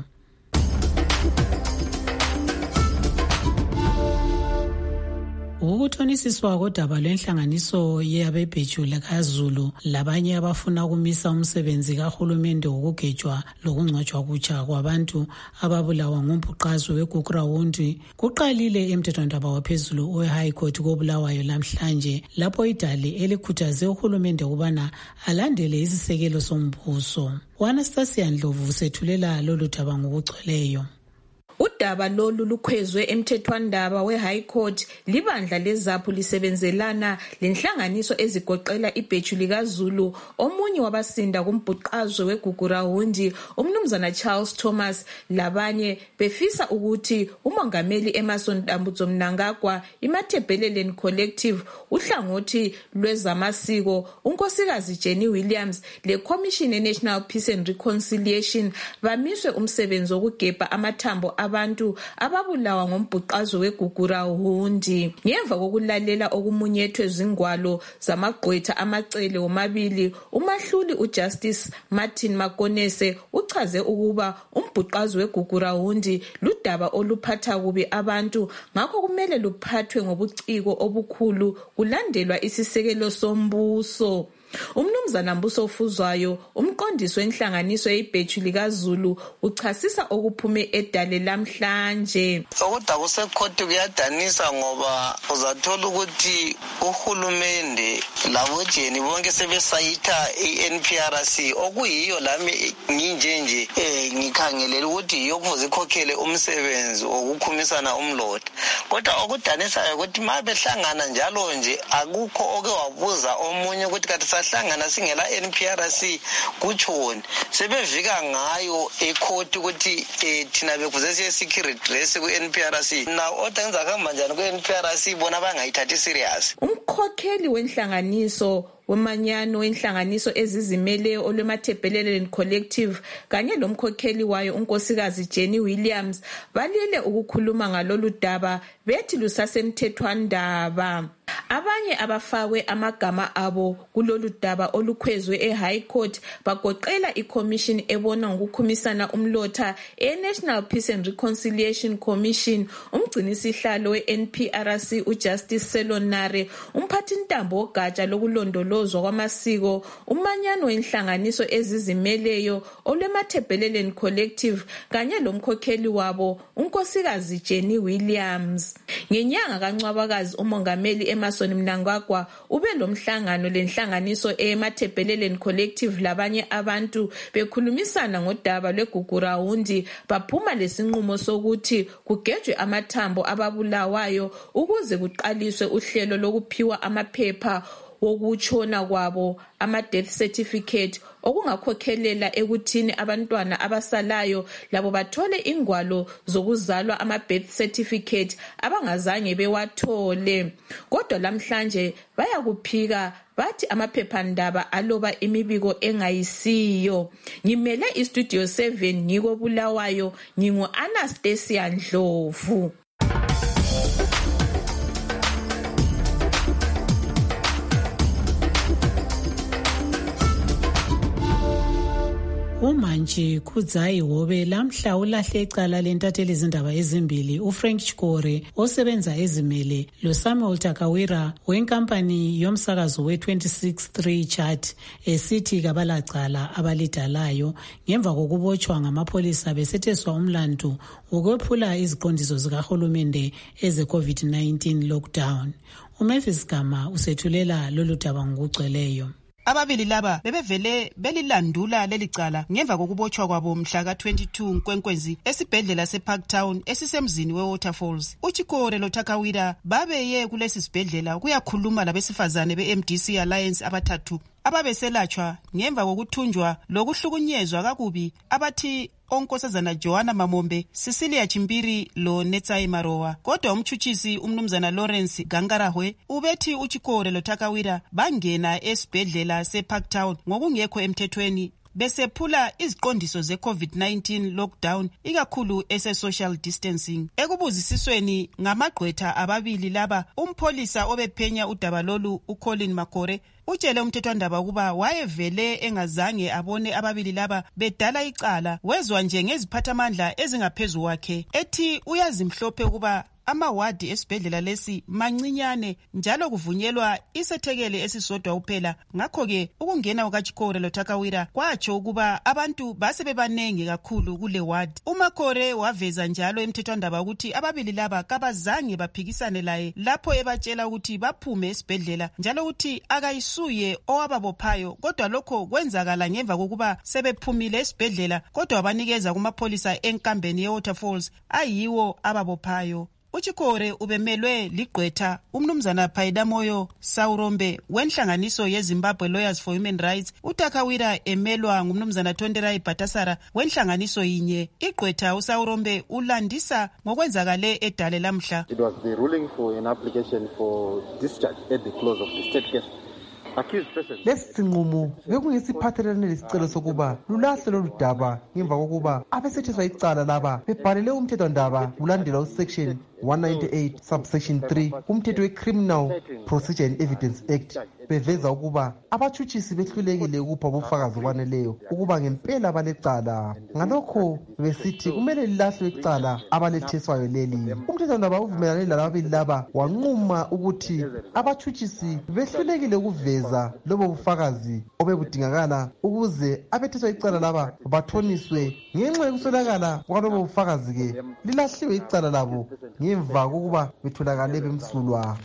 Ukuthonisiswa kodaba lwenhlanganiso yabebhejula kaZulu labanye abafuna ukumisa umsebenzi kahulumende wokugejwa lokungcwatshwa kutsha kwabantu ababulawa ngumbhuqazwe weGugurawundi kuqalile emthethwandaba waphezulu we-High Court kobulawayo namhlanje lapho idale elikhuthaze uhulumende ukubana alandele isisekelo sombuso. Anastasia Ndlovu sethulela lolu daba ngokugcweleyo. Udaba lolu lukhwezwe emthethwandaba we-High Court libandla lezaphu lisebenzelana lenhlanganiso ezigoqela ibhejuli kaZulu omunye wabasinda kumbhuqazwe weGugurawundi umnumzana Charles Thomas labanye befisa ukuthi umongameli Emmerson Dambudzo Mnangagwa iMathebheleleni Collective uhlangothi lwezamasiko unkosikazi Jenny Williams leCommission National Peace and Reconciliation bamiswe umsebenzi wokugebha amathambo abantu ababulawa ngombhuqazwe weGugurawundi ngemva kokulalela okumunyethwe zingwalo zamagqwetha amacele omabili umahluli uJustice Martin Makonese uchaze ukuba umbhuqazwe weGugurawundi ludaba oluphatha kubi abantu ngakho kumele luphathwe ngobuciko obukhulu kulandelwa isisekelo sombuso. Umnumzana Mbuso Ofuzwayo umqondisi wenhlanganiso yebhejuli kaZulu uchasisa okuphume edale lamhlanje. Okudaba kusekhoti kuyadanisa ngoba uzathola ukuthi uhulumende labojeni bonke sebesayitha iNPRC okuyiyo lami nginjenje ngikhangelela ukuthi yokuvuza ikhokhele umsebenzi okukhumisana umlotha kodwa okudanisayo ukuthi mabehlangana njalo nje akukho oke wabuza omunye ukuthi kathi sahlangana singela NPRC kutshoni sebevika ngayo ekhoti ukuthi thina bekuze siye security dress ku-NPRC na odanza khamba njani ku-NPRC bona bangayithathi serious. Umkhokheli wenhlanganiso wemanyano wenhlanganiso ezizimeleyo olweMathebheleleni Collective kanye lomkhokheli wayo unkosikazi Jenny Williams balile ukukhuluma ngalolu daba bethi lusasemthethwandaba. Abanye abafakwe amagama abo kulolu daba olukhwezwe eHigh Court bagoqela iCommission ebona ngokukhumisana umlotha eNational Peace and Reconciliation Commission, umgcinisihlalo weNPRC uJustice Selonare, umphathintambo wogatsha lokulondolozwa kwamasiko, umanyano wenhlanganiso ezizimeleyo olweMathebheleleni Collective kanye lomkhokheli wabo unkosikazi Jenny Williams. Ngenyanga kaNcwabakazi umongameli Emmerson Mnangagwa ube lomhlangano lenhlanganiso eMathebheleleni Collective labanye abantu bekhulumisana ngodaba lweGugurawundi, baphuma lesinqumo sokuthi kugejwe amathambo ababulawayo ukuze kuqaliswe uhlelo lokuphiwa amaphepha wokutshona kwabo, ama-death certificate, okungakhokhelela ekuthini abantwana abasalayo labo bathole ingwalo zokuzalwa, ama-birth certificate, abangazange bewathole. Kodwa lamhlanje bayakuphika bathi amaphephandaba aloba imibiko engayisiyo. Ngimele iStudio 7 ngiko Bulawayo, ngingu-Anastasia Ndlovu. Umantshi Khudzayi Hobe lamhla ulahle icala lentatheli izindaba ezimbili uFrank Chikore osebenza ezimele loSamuel Takawira wenkampani yomsakazo we-26-3 chart esithi kabalacala abalidalayo ngemva kokubotshwa ngamapholisa besetheswa umlandu wokwephula iziqondiso zikahulumende eze-COVID-19 lockdown. uMavis Gama usethulela lolu daba ngokugcweleyo. Ababili laba bebevele belilandula lelicala ngemva kokubotshwa kwabo mhla ka-22 Nkwenkwezi esibhedlela seParktown esisemzini weWaterfalls. uChikore loTakawira babeye kulesi sibhedlela kuyakhuluma labesifazane beMDC Alliance abathathu ababeselatshwa ngemva kokuthunjwa lokuhlukunyezwa kakubi abathi onkosazana Joanna Mamombe, Cecilia Chimbiri lo Netsayi Marowa. Kodwa umtshutshisi umnumzana Lawrence Gangarahwe ubethi uChikore loTakawira bangena esibhedlela seParktown ngokungekho emthethweni besephula iziqondiso ze-COVID-19 lockdown, ikakhulu ese-social distancing. Ekubuzisisweni ngamagqwetha ababili laba, umpholisa obephenya udaba lolu uColin Makore utshele umthethwandaba ukuba wayevele engazange abone ababili laba bedala icala, wezwa nje ngeziphathamandla ezingaphezu kwakhe ethi uyazimhlophe ukuba amawadi esibhedlela lesi mancinyane njalo kuvunyelwa isethekele esisodwa uphela. Ngakho-ke ukungena kukaChikore loTakawira kwatsho ukuba abantu basebebanengi kakhulu kule wadi. uMakore waveza njalo emthethwandaba ukuthi ababili laba kabazange baphikisane laye lapho ebatshela ukuthi baphume esibhedlela njalo ukuthi akayisuye owababophayo, kodwa lokho kwenzakala ngemva kokuba sebephumile esibhedlela, kodwa wabanikeza kumapholisa enkambeni yeWaterfalls ayiwo ababophayo. uChikore ubemelwe ligqwetha umnumzana Phaidamoyo Saurombe wenhlanganiso yeZimbabwe Lawyers for Human Rights, uTakawira emelwa ngumnumzana Tonderai Bhatasara wenhlanganiso yinye. Igqwetha uSaurombe ulandisa ngokwenzakale edale lamhla. It was the ruling for an application for discharge at the close of the state case. Lesi sinqumo bekungesiphathelane lesicelo sokuba lulahle lolu daba ngemva kokuba abesetheswa icala laba bebhalele umthethwandaba kulandela usection 198 subsection 3 kumthetho we-Criminal Procedure and Evidence Act, beveza ukuba abatshutshisi behlulekile ukupha ubufakazi obaneleyo ukuba ngempela balecala. Ngalokho besithi kumele lilahlwe icala abaletheswayo leli. Umthethwandaba uvumelane lababili laba wanquma ukuthi abatshutshisi behlulekile ukuveza lobo bufakazi obebudingakala ukuze abetheswa icala laba bathoniswe. Ngenxa yokuswelakala kwalobo bufakazi-ke lilahliwe icala labo ngemva kokuba betholakale bemsulwa.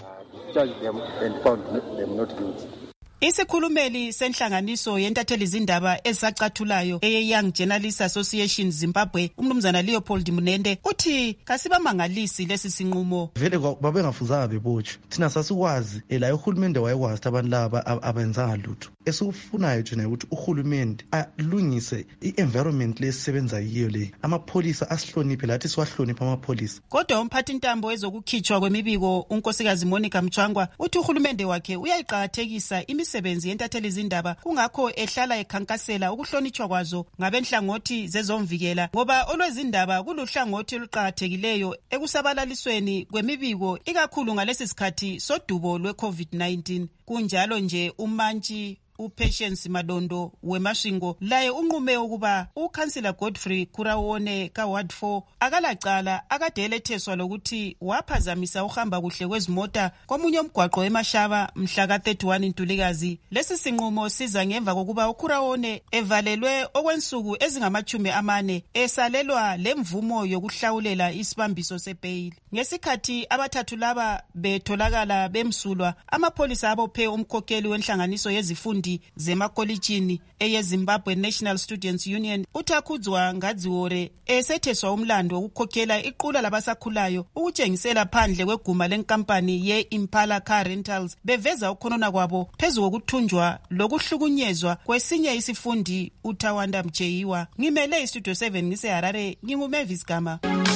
Isikhulumeli senhlanganiso yentatheli izindaba ezisacathulayo eye-Young Journalists Association Zimbabwe, umnumzana Leopold Munende, uthi kasibamangalisi lesi sinqumo. Vele babengafuzanga bebotshwe. Thina sasikwazi la uhulumende wayekwazi abantu laba abenzanga lutho. Esikufunayo thina ukuthi uhulumende alungise i-environment lesisebenza yiyo le. Amapholisa asihloniphe lathi siwahloniphe amapholisa. Kodwa umphathintambo wezokukhitshwa kwemibiko unkosikazi Monica Mchangwa uthi uhulumende wakhe uyayiqakathekisa imisebenzi yentatheli zindaba, kungakho ehlala ekhankasela ukuhlonitshwa kwazo ngabenhlangothi zezomvikela, ngoba olwezindaba kuluhlangothi oluqakathekileyo ekusabalalisweni kwemibiko ikakhulu ngalesi sikhathi sodubo lwe-COVID-19. Kunjalo nje umantshi uPatience Madondo weMashingo laye unqume ukuba uKhansila Godfrey Kurawone kaWard 4 akalacala akade eletheswa lokuthi waphazamisa uhamba kuhle kwezimota komunye umgwaqo eMashaba mhla ka-31 Ntulikazi. Lesi sinqumo siza ngemva kokuba uKurawone evalelwe okwensuku ezingama-40 esalelwa lemvumo yokuhlawulela isibambiso sebeyili. Ngesikhathi abathathu laba betholakala bemsulwa, amapholisa abophe umkhokheli wenhlanganiso yezifundi zemakolitshini eyeZimbabwe National Students Union uTakhudzwa Ngadziwore esetheswa umlando wokukhokhela iqula labasakhulayo ukutshengisela phandle kweguma lenkampani ye-Impala Car Rentals beveza ukhonona kwabo phezu kokuthunjwa lokuhlukunyezwa kwesinye isifundi uTawanda Mjeyiwa. Ngimele iStudio 7 ngiseHarare, nginguMavis Gama.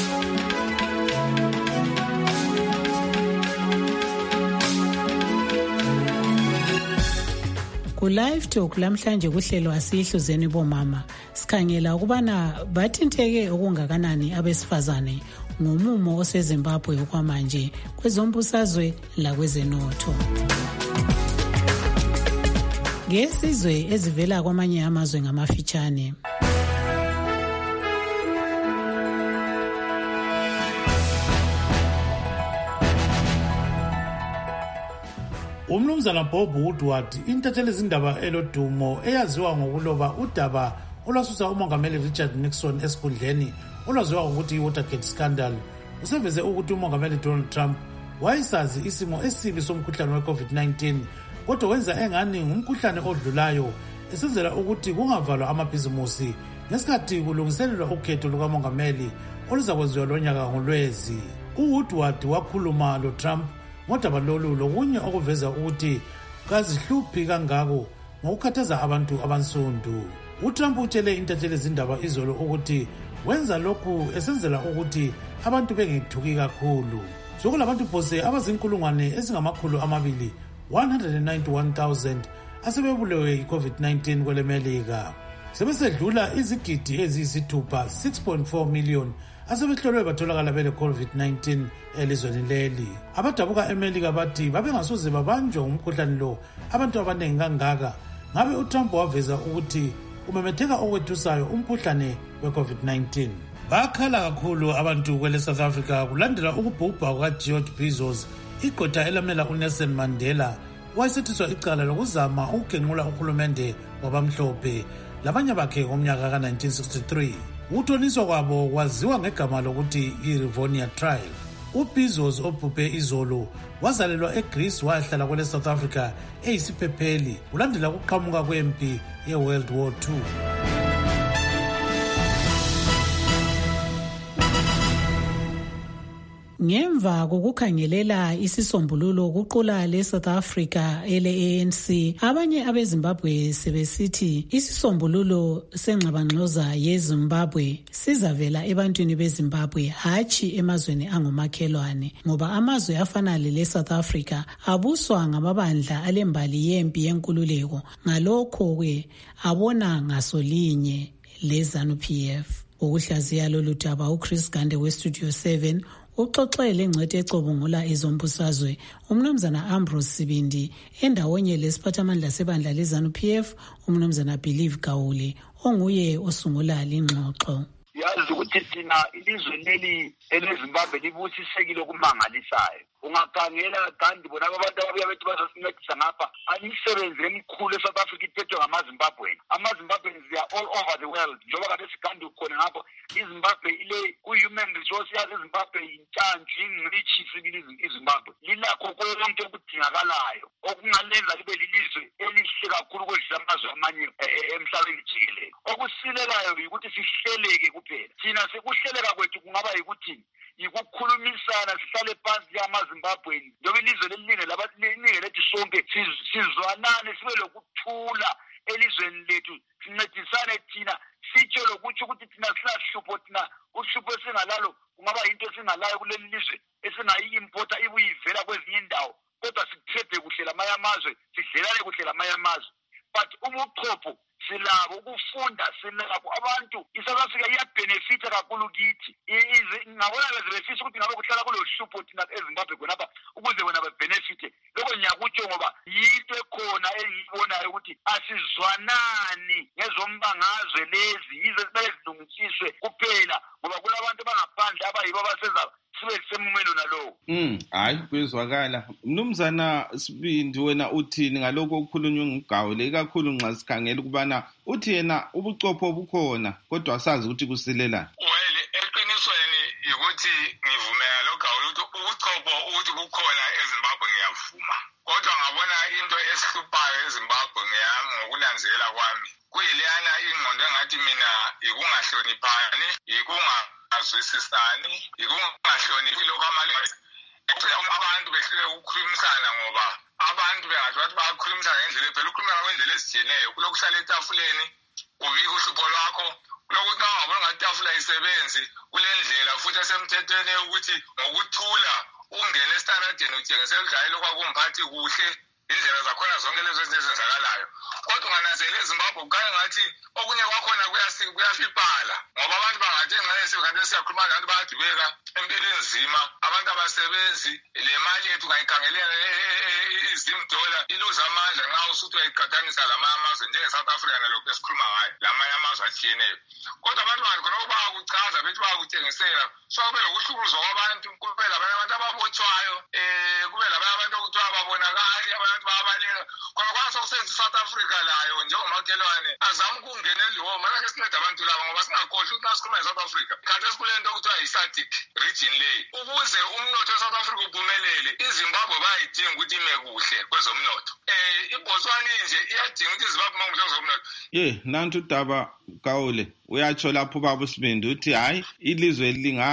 Ku-Live Talk lamhlanje kuhlelo asihluzeni bomama sikhangela ukubana bathinteke okungakanani abesifazane ngomumo oseZimbabwe okwamanje kwezombusazwe lakwezenotho. Ngesizwe ezivela kwamanye amazwe ngamafitshane. Umnumzana Bob Woodward, intatheli zindaba elodumo eyaziwa ngokuloba udaba olwasusa umongameli Richard Nixon esikhundleni olwaziwa ngokuthi i-Watergate scandal, useveze ukuthi umongameli Donald Trump wayesazi isimo esibi somkhuhlane we-COVID-19 kodwa wenza engani ngumkhuhlane odlulayo esenzela ukuthi kungavalwa amabhizimusi ngesikhathi kulungiselelwa ukhetho lukamongameli oluzakwenziwa lonyaka ngoLwezi. uWoodward wakhuluma loTrump ngodaba lolu lokunye okuveza ukuthi kazihluphi kangako ngokukhathaza abantu abansundu. uTrump utshele intatheli zindaba izolo ukuthi wenza lokhu esenzela ukuthi abantu bengethuki kakhulu. Sokulabantu phose abazinkulungwane ezingamakhulu 191,000 asebebulewe yi-COVID-19 kwelemelika. Sebesedlula izigidi eziyisithupha 6.4 million asebehlolwe batholakala bele-COVID-19 elizweni leli. Abadabuka emelika bathi babengasoze babanjwe ngumkhuhlane lo abantu abaningi kangaka ngabe uTrump waveza ukuthi umemetheka okwethusayo umkhuhlane we-COVID-19. Bakhala kakhulu abantu kwele South Africa kulandela ukubhubha kukaGeorge Bizos, igqwetha elamela uNelson Mandela wayesethiswa icala lokuzama ukugenqula uhulumende wabamhlophe labanye bakhe ngomnyaka ka-1963. Ukuthoniswa kwabo kwaziwa ngegama lokuthi i-Rivonia Trial. uBizos obhubhe izolo wazalelwa eGreece wahlala kwele South Africa eyisiphepheli kulandela ukuqhamuka kwempi ye-World War II. Ngemva kokukhangelela isisombululo kuqula leSouth Africa ele-ANC, abanye abeZimbabwe sebesithi isisombululo sengxabangxoza yeZimbabwe sizavela ebantwini beZimbabwe hatshi emazweni angomakhelwane, ngoba amazwe afana leSouth Africa abuswa ngamabandla alembali yempi yenkululeko, ngalokho-ke abona ngasolinye leZANU-PF. Ukuhlaziya lolu daba uChris Gande weStudio 7 uxoxele ingcwethi ecobungula ezombusazwe umnumzana Ambrose Sibindi endawonye lesiphathamandla sebandla leZANU-PF umnumzana Believe Gawule onguye osungula lingxoxo. Yazi ukuthi thina ilizwe leli eleZimbabwe libusisekile okumangalisayo. Ungakhangela kandi bona abantu ababuya bethi bazosincedisa ngapha imisebenzi emikhulu eSouth Africa iphethwe ngamaZimbabweni. AmaZimbabweans they are all over the world. Njengoba kade sikandi ukhona ngapho iZimbabwe ile ku-human resource yazi iZimbabwe yintshantshi ingcitshi sibili iZimbabwe. Lilakho konke okudingakalayo okungalenza libe lilizwe elihle kakhulu kwedlula amazwe amanye emhlabeni jikelele. Okusilelayo ukuthi sihleleke kuphela. Thina sekuhleleka kwethu kungaba yikuthi yikukhulumisana sihlale phansi yamaZimbabweni njengoba ilizwe liningi lethu sonke sizwanane sibe lokuthula elizweni lethu sincedisane thina sitsho lokuthi ukuthi thina silahlupho thina uhlupho esingalalo kungaba yinto esingalayo kuleli lizwe esingayi-impota ibuyivela kwezinye indawo kodwa sikuthede kuhle lamanye amazwe sidlelane kuhle lamanye amazwe but ubuchopho silabo ukufunda silabo abantu iSouth Africa iyabenefita kakhulu kithi ngabona bezifisa ukuthi ngabe kuhlala kulohlupho thina eZimbabwe khonapha ukuze bona babenefite lokho ngiyakutsho ngoba yinto ekhona engiyibonayo ukuthi asizwanani ngezombangazwe lezi yize bezilungisiswe kuphela ngoba kulabantu bangaphandle abayibo abasenza sibe semumeno nalowo. Hayi kuyezwakala. Mnumzana Sibindi wena uthini ngalokho okukhulunywe nguGawule ikakhulu nxa sikhangela ukubana uthi yena ubuchopho bukhona kodwa asazi ukuthi kusilelana. Well, eqinisweni ukuthi ngivumela lo Gawule ukuthi ubuchopho ukuthi bukhona eZimbabwe ngiyavuma. Kodwa ngabona into esihluphayo eZimbabwe ngokunanzela kwami kuyilana ingqondo engathi mina ikungahloniphani azwisisani ikungahloniphi lokho abantu behlele ukukhulumisana ngoba abantu bengathi bathi bayakhulumisana ngendlela phela ukukhuluma ngendlela ezitshiyeneyo kulokuhlala etafuleni ubika uhlupho lwakho kulokuthi ngabona ngathi itafula isebenzi kule ndlela futhi esemthethweni ukuthi ngokuthula ungene estaradeni utshengisela udlayelo kwakumphathi kuhle indlela zakhona zonke lezo ezenzakalayo kodwa ungananzela eZimbabwe kukhanya ngathi okunye kwakhona kuyafiphala ngoba abantu bangathi nxa kanti siyakhuluma nabantu bayadubeka empilweni nzima abantu abasebenzi le mali yethu ngayikhangelela $10 iluza amandla nxa usuthi uyayiqathanisa lamanye amazwe njenge-South Africa nalokhu esikhuluma ngayo lamanye amazwe atshiyeneyo kodwa abantu bantu khonoko bayakuchaza bethi bayakutshengisela so kube lokuhlukuluzwa kwabantu kube labanye abantu ababotshwayo kube labanye abantu okuthiwa babonakali abantu bayabaleka khona kwasokusenza iSouth Africa layo njengomakhelwane azama ukungenela ihoma manake sinceda abantu laba ngoba singakhohlwa ukuthi nasikhuluma nge-South Africa kanti esikule nto okuthiwa yi-SADC region leyi ukuze umnotho we-South Africa uphumelele iZimbabwe bayayidinga ukuthi ime kuhle kwezomnotho iBotswana nje iyadinga ukuthi iZimbabwe ime kuhle kwezomnotho nantu udaba Gawule uyatsho lapho ubaba uSibindi uthi hayi ilizwe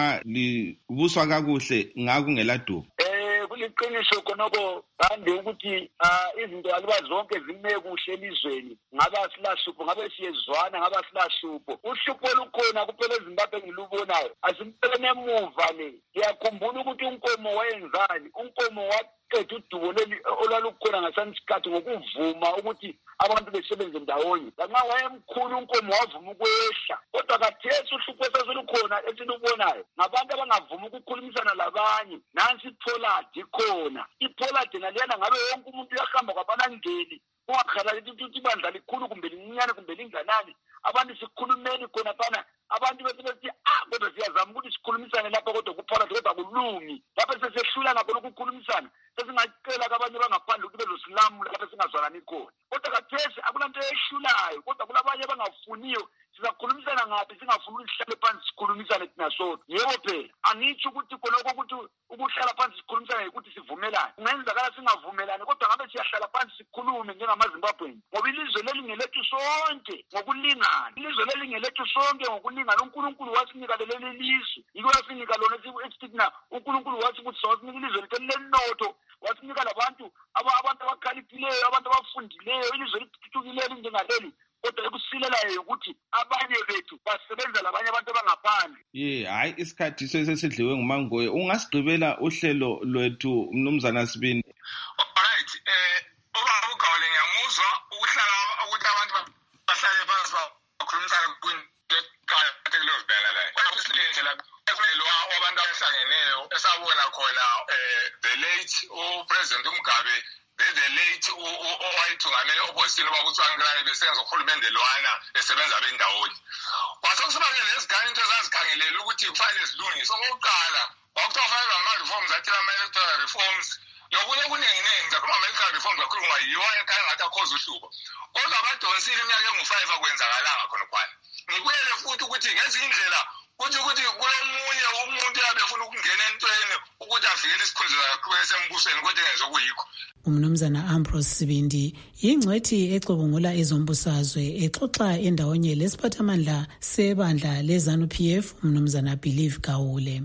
libuswa kakuhle ngakungela dubo. Kuliqiniso khonoko kandi ukuthi izinto aluba zonke zime kuhle elizweni ngaba silahlupho ngabe siyezwana ngaba silahlupho uhlupho olukhona kuphela eZimbabwe ngilubonayo asimpelene emuva le ngiyakhumbula ukuthi unkomo wayenzani unkomo waqeda udubo leli olwalukhona ngesansikhathi ngokuvuma ukuthi abantu besebenze ndawonye lanxa wayemkhulu unkomo wavuma ukwehla kodwa kathesi uhlupho esesolukhona esilubonayo ngabantu abangavuma ukukhulumisana labanye nansi ipholadi khona ipholadi naliyana ngabe wonke umuntu uyahamba kwabanangeni ungakhalali ukuthi ibandla likhulu kumbe lincinyane kumbe linganani abantu sikhulumeni khona phana abantu bethi kodwa siyazama ukuthi sikhulumisane lapha kodwa kuphakathi kodwa kulungi lapha sesehlulana khona ukukhulumisana sesingacela kabanye bangaphandle ukuthi bezosilamu lapha singazwanani khona kodwa kathesi akulanto ehlulayo kodwa kulabanye abangafuniyo sizakhulumisana ngaphi singafuni ukuthi sihlale phansi sikhulumisane thina sodwa yebo phela angitsho ukuthi khonoko ukuthi ukuhlala phansi sikhulumisane ukuthi sivumelane kungenzakala singavumelani kodwa ngabe siyahlala phansi sikhulume njengamaZimbabweni ngoba ilizwe leli ngelethu sonke ngokulingana ilizwe leli ngelethu sonke ngokulingana uNkulunkulu wasinika leli lizwe yiko wasinika lona esithi uNkulunkulu wathi ukuthi sawasinika ilizwe lethu lenotho wasinika labantu abantu abakhaliphileyo abantu abafundileyo ilizwe lithuthukile njengaleli kodwa ekusilelayo ukuthi abanye bethu basebenza labanye abantu abangaphandle hayi isikhathi sesidliwe ngumangoye ungasigqibela uhlelo lwethu mnumzana Sibindi. Alright ubaba uGawule ngiyamuzwa ukuhlala ukuthi abantu bahlale phansi bakhulumisana kwinto eqhakathekile ezibhekana layo kwakusilendlela ekwelo abantu abahlangeneyo esabona khona the late uPresident uMgabe the late owayethungamele opposition bakuthiwa besenza uhulumende lwana esebenza bendawonye kwasokusibake lezigane into ezazikhangelela ukuthi kufanele zilungiswe okokuqala kwakuthiwa kufanele ama-reforms athile ama-electoral reforms nokunye okuningi zakhuluma ama-electoral reforms kakhulu ngoba yiwo ekhaya ngathi akhoza uhlupho kodwa abadonsile iminyaka engu-5 akwenzakalanga khonokwana ngibuyele futhi ukuthi ngezinye indlela ukuthi kulomunye umuntu abefuna ukungena entweni ukuthi avikele isikhundla sakhe sembusweni kodwa engenze okuyikho. Umnumzana Ambrose Sibindi yingcwethi ecubungula ezombusazwe exoxa endawonye lesiphathamandla sebandla leZANU-PF umnumzana Believe Gawule.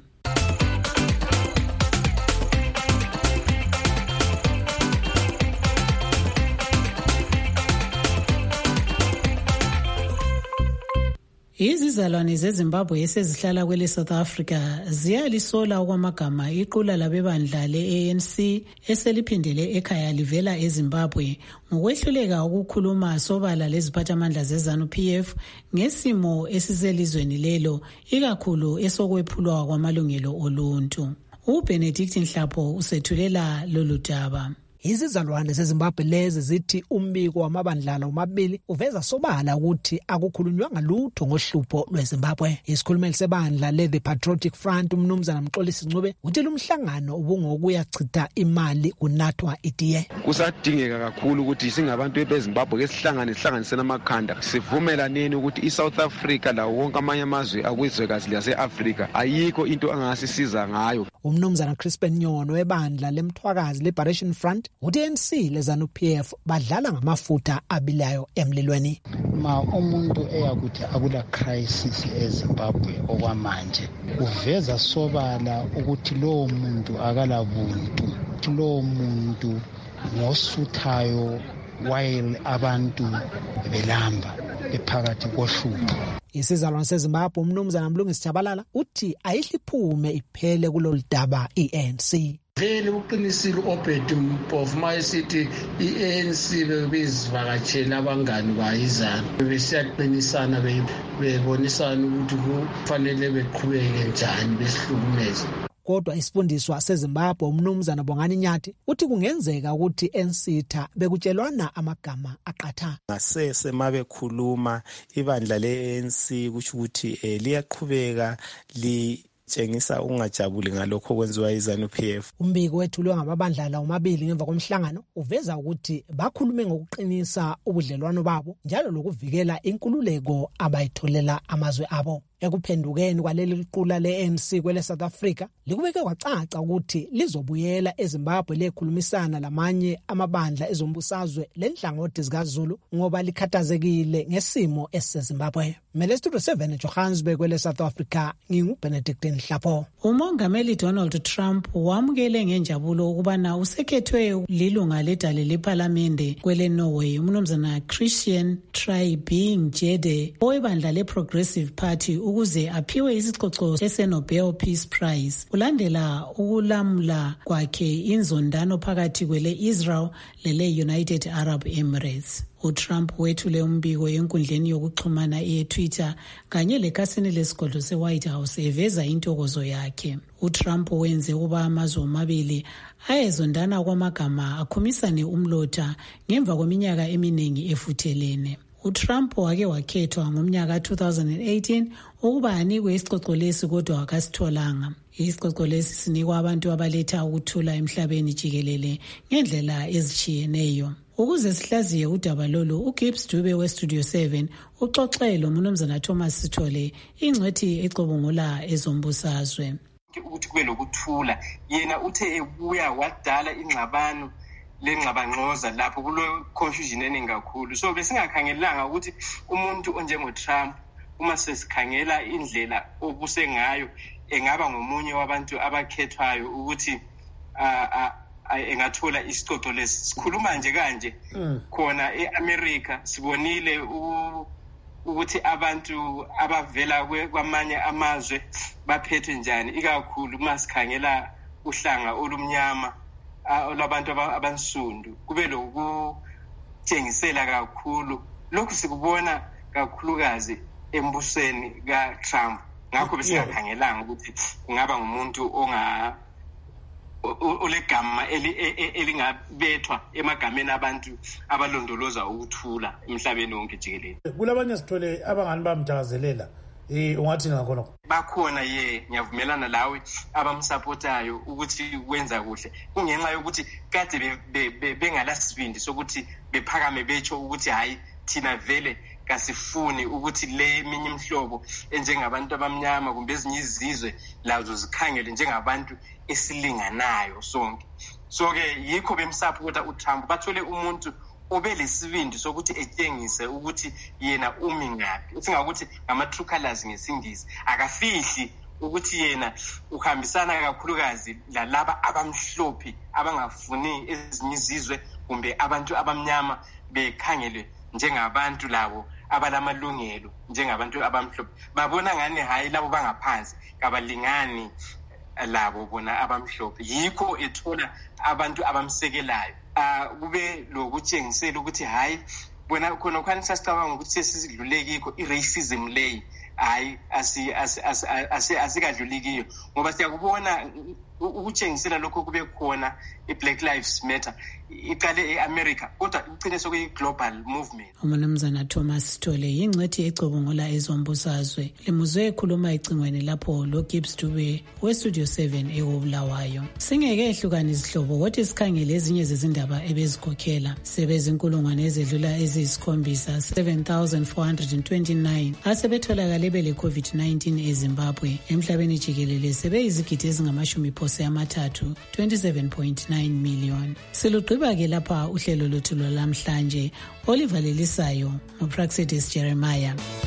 Izizalwane zeZimbabwe esezihlala kwele South Africa ziyalisola okwamagama iqula labebandla le-ANC eseliphindele ekhaya livela eZimbabwe ngokwehluleka ukukhuluma sobala leziphathamandla ze-ZANU-PF ngesimo esiselizweni lelo, ikakhulu esokwephulwa kwamalungelo oluntu. uBenedict Nhlapho usethulela lolu daba. Izizalwane zeZimbabwe lezi zithi umbiko wamabandlala omabili uveza sobala ukuthi akukhulunywanga lutho ngohlupho lweZimbabwe. Isikhulumeli sebandla le-The Patriotic Front umnumzana Mxolisi Ncube uthi lumhlangano ubungokuyachitha imali kunathwa itiye. Kusadingeka kakhulu ukuthi singabantu beZimbabwe sihlanganiseni amakhanda sivumelaneni ukuthi iSouth Africa lawo wonke amanye amazwe akwizwekazi lase-Afrika ayikho into angasisiza ngayo. Umnumzana Crispin Nyono webandla lemthwakazi Liberation Front uthi ANC leZANU-PF badlala ngamafutha abilayo emlilweni. Umuntu eyakuthi akula crisis eZimbabwe okwamanje uveza sobala ukuthi lowo muntu akalabuntu, lowo muntu ngosuthayo while abantu belamba ephakathi kohlupho. Isizalwane seZimbabwe umnumzana Mlungisi Jabalala uthi ayihliphume iphele kulolu daba iANC. Vele uqinisile uObed Mpofu mayisithi iANC bezivakatshela abangani bayizana besiyaqinisana bebonisana ukuthi kufanele beqhubeke njani besihlukumeze. Kodwa isifundiswa seZimbabwe umnumzana Bongani Nyathi uthi kungenzeka ukuthi ensitha bekutshelwana amagama aqatha. Ngasese mabekhuluma ibandla leANC kusho ukuthi liyaqhubeka tshengisa ungajabuli ngalokho kwenziwa iZANU-PF. Umbiko wethulwe ngamabandlala omabili ngemva komhlangano uveza ukuthi bakhulume ngokuqinisa ubudlelwano babo njalo lokuvikela inkululeko abayitholela amazwe abo. Ekuphendukeni kwaleli liqula le-ANC kwele South Africa likubeke kwacaca ukuthi lizobuyela eZimbabwe lekhulumisana lamanye amabandla ezombusazwe lenhlangothi zikaZulu ngoba likhathazekile ngesimo esiseZimbabwe. Studio 7 eJohannesburg kwele South Africa nginguBenedict Nhlapho. Umongameli Donald Trump wamukele ngenjabulo ukubana usekhethwe lilunga ledale leParliament kwele Norway umnumzana Christian Tybring-Gjedde owebandla leProgressive Party ukuze aphiwe isicoco eseNobel Peace Prize kulandela ukulamula kwakhe inzondano phakathi kwele Israel lele United Arab Emirates. uTrump wethule umbiko enkundleni yokuxhumana eTwitter kanye lekhasini lesigodlo seWhite House eveza intokozo yakhe. uTrump wenze ukuba amazwe omabili ayezondana kwamagama akhumisane umlotha ngemva kweminyaka eminingi efuthelene. uTrump wake wakhethwa ngomnyaka 2018 ukuba anikwe isicoco lesi kodwa akasitholanga. Isicoco lesi sinikwa abantu abaletha ukuthula emhlabeni jikelele ngendlela ezichiyeneyo. Ukuze sihlaziye udaba lolu, uGibbs Dube weStudio 7 uxoxele umnumzana Thomas Sithole ingcwethi ecobongula ezombusazwe. Ukuthi kube lokuthula yena uthe ebuya wadala ingxabano lengxabangxoza lapho kulo confusion eningi kakhulu. So besingakhangelanga ukuthi umuntu onjengo Trump uma sesikhangela indlela obuse ngayo engaba ngomunye wabantu abakhethwayo ukuthi engathola isicoco lesi. Sikhuluma nje kanje khona eAmerica sibonile ukuthi abantu abavela kwamanye amazwe baphethwe njani, ikakhulu masikhangela uhlanga olumnyama olabantu abansundu kube lokutshengisela kakhulu. Lokhu sikubona kakhulukazi embusweni kaTrump. Ngakho besingakhangelanga ukuthi kungaba ngumuntu olegama elingabethwa emagameni abantu abalondoloza ukuthula emhlabeni wonke jikelele. Kulabanye sithole abangani bamthakazelela ungathi ngakhona bakhona ngiyavumelana lawe abamsupportayo ukuthi wenza kuhle kungenxa yokuthi kade bengalasibindi sokuthi bephakame betsho ukuthi hayi thina vele kasifuni ukuthi le minye imhlobo enjengabantu abamnyama kumbe ezinye izizwe lazo zikhangele njengabantu esilinganayo sonke. So-ke yikho bemsupporta uTrump bathole umuntu obelesibindi sokuthi etshengise ukuthi yena umi ngaphi. Singakuthi ngama-true colors ngesingisi akafihli ukuthi yena uhambisana kakhulukazi lalaba abamhlophe abangafuni ezinye izizwe kumbe abantu abamnyama bekhangelwe njengabantu labo abalamalungelo njengabantu abamhlophe babona ngani hayi labo bangaphansi kabalingani labo bona abamhlophe, yikho ethola abantu abamsekelayo. Kube lokutshengisela ukuthi hayi bona khona khona sasicabanga ukuthi sesidlulekiko i-racism leyi hayi asikadlulikiyo, ngoba siyakubona ukutshengisela lokho kube khona i-Black Lives Matter iqale e-America kodwa ugcine sokuyi-global movement. Umnumzana Thomas Thole yingcethi ecubungula ezombusazwe limuzwe ekhuluma ecingweni lapho lo Gibbs Dube we-Studio 7 eKobulawayo. Singeke ehlukane izihlobo kodwa sikhangele ezinye zezindaba ebezikhokhela sebezinkulungwane ezedlula eziyisikhombiza 7,429 asebetholakale bele COVID-19 eZimbabwe. Emhlabeni jikelele sebeyizigidi ezingama-30 27.9 million. Selugqiba ke lapha uhlelo lwethu lwalamhlanje. Oliver Lelisayo, uPraxedis Jeremiah.